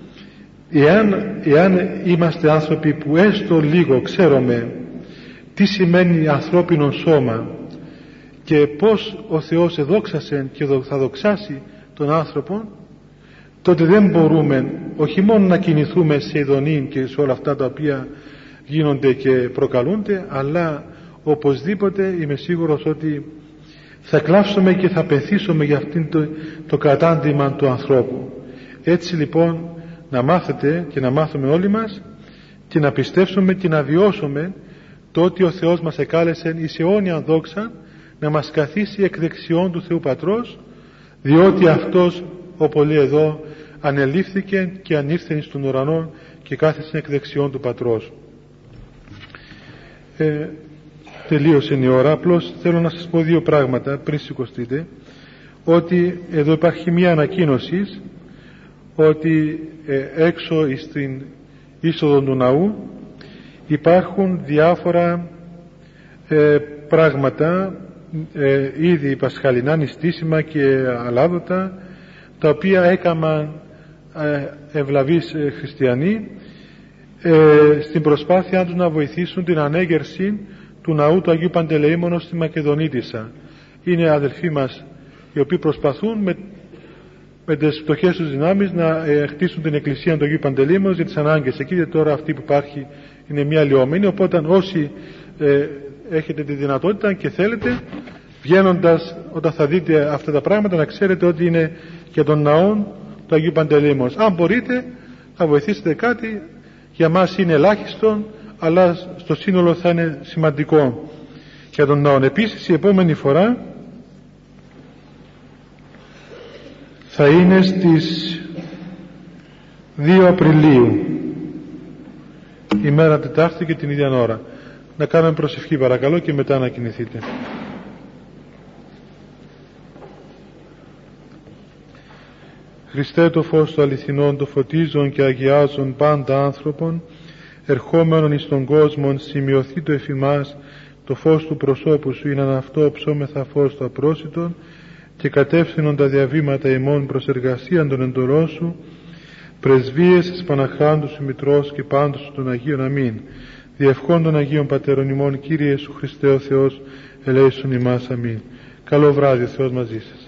Εάν είμαστε άνθρωποι που έστω λίγο ξέρουμε τι σημαίνει ανθρώπινο σώμα και πως ο Θεός εδόξασε και θα δοξάσει τον άνθρωπο, τότε δεν μπορούμε όχι μόνο να κινηθούμε σε ειδονή και σε όλα αυτά τα οποία γίνονται και προκαλούνται, αλλά οπωσδήποτε είμαι σίγουρος ότι θα κλάψουμε και θα πεθύσουμε για αυτήν το κατάντημα του ανθρώπου. Έτσι λοιπόν να μάθετε και να μάθουμε όλοι μας και να πιστέψουμε και να βιώσουμε το ότι ο Θεός μας εκάλεσε εις αιώνια δόξα να μας καθίσει εκ δεξιών του Θεού Πατρός, διότι αυτός, όπως λέει εδώ, ανελήφθηκε και ανήρθεν στον ουρανό και κάθισε εκ δεξιών του Πατρός. Τελείωσε η ώρα. Απλώς θέλω να σας πω δύο πράγματα πριν σηκωστείτε, ότι εδώ υπάρχει μια ανακοίνωση ότι έξω στην είσοδο του ναού υπάρχουν διάφορα πράγματα, ήδη πασχαλινά νηστίσιμα και αλάδοτα, τα οποία έκαναν ευλαβείς χριστιανοί στην προσπάθειά τους να βοηθήσουν την ανέγερση του ναού του Αγίου Παντελεήμονος στη Μακεδονίτισσα. Είναι αδελφοί μας οι οποίοι προσπαθούν με τις φτωχές τους δυνάμεις να χτίσουν την εκκλησία του Αγίου Παντελεήμονος για τις ανάγκες εκεί. Τώρα αυτή που υπάρχει είναι μια λιώμενη, οπότε όσοι έχετε τη δυνατότητα και θέλετε, βγαίνοντας όταν θα δείτε αυτά τα πράγματα, να ξέρετε ότι είναι για τον ναό του Αγίου Παντελεήμονος. Αν μπορείτε θα βοηθήσετε κάτι, για μας είναι ελάχιστο, αλλά στο σύνολο θα είναι σημαντικό για τον ναό. Επίσης η επόμενη φορά θα είναι στις 2 Απριλίου, ημέρα Τετάρτη και την ίδια ώρα. Να κάνουμε προσευχή παρακαλώ και μετά να κινηθείτε. Χριστέ, το φως του αληθινών, το φωτίζον και αγιάζον πάντα άνθρωπον, ερχόμενον εις τον κόσμο, σημειωθεί το εφημάς, το φως του προσώπου σου, είναι αυτό ψώμεθα φως το απρόσιτον, και κατεύθυνον τα διαβήματα ημών προς εργασίαν των εντολών σου, πρεσβείες εις Παναχράντου σου Μητρός και πάντως σου των Αγίων. Αμήν. Διευχών των Αγίων Πατέρων ημών, Κύριε Ιησού Χριστέ ο Θεός, ελέησον ημάς. Αμήν. Καλό βράδυ, ο Θεός μαζί σας.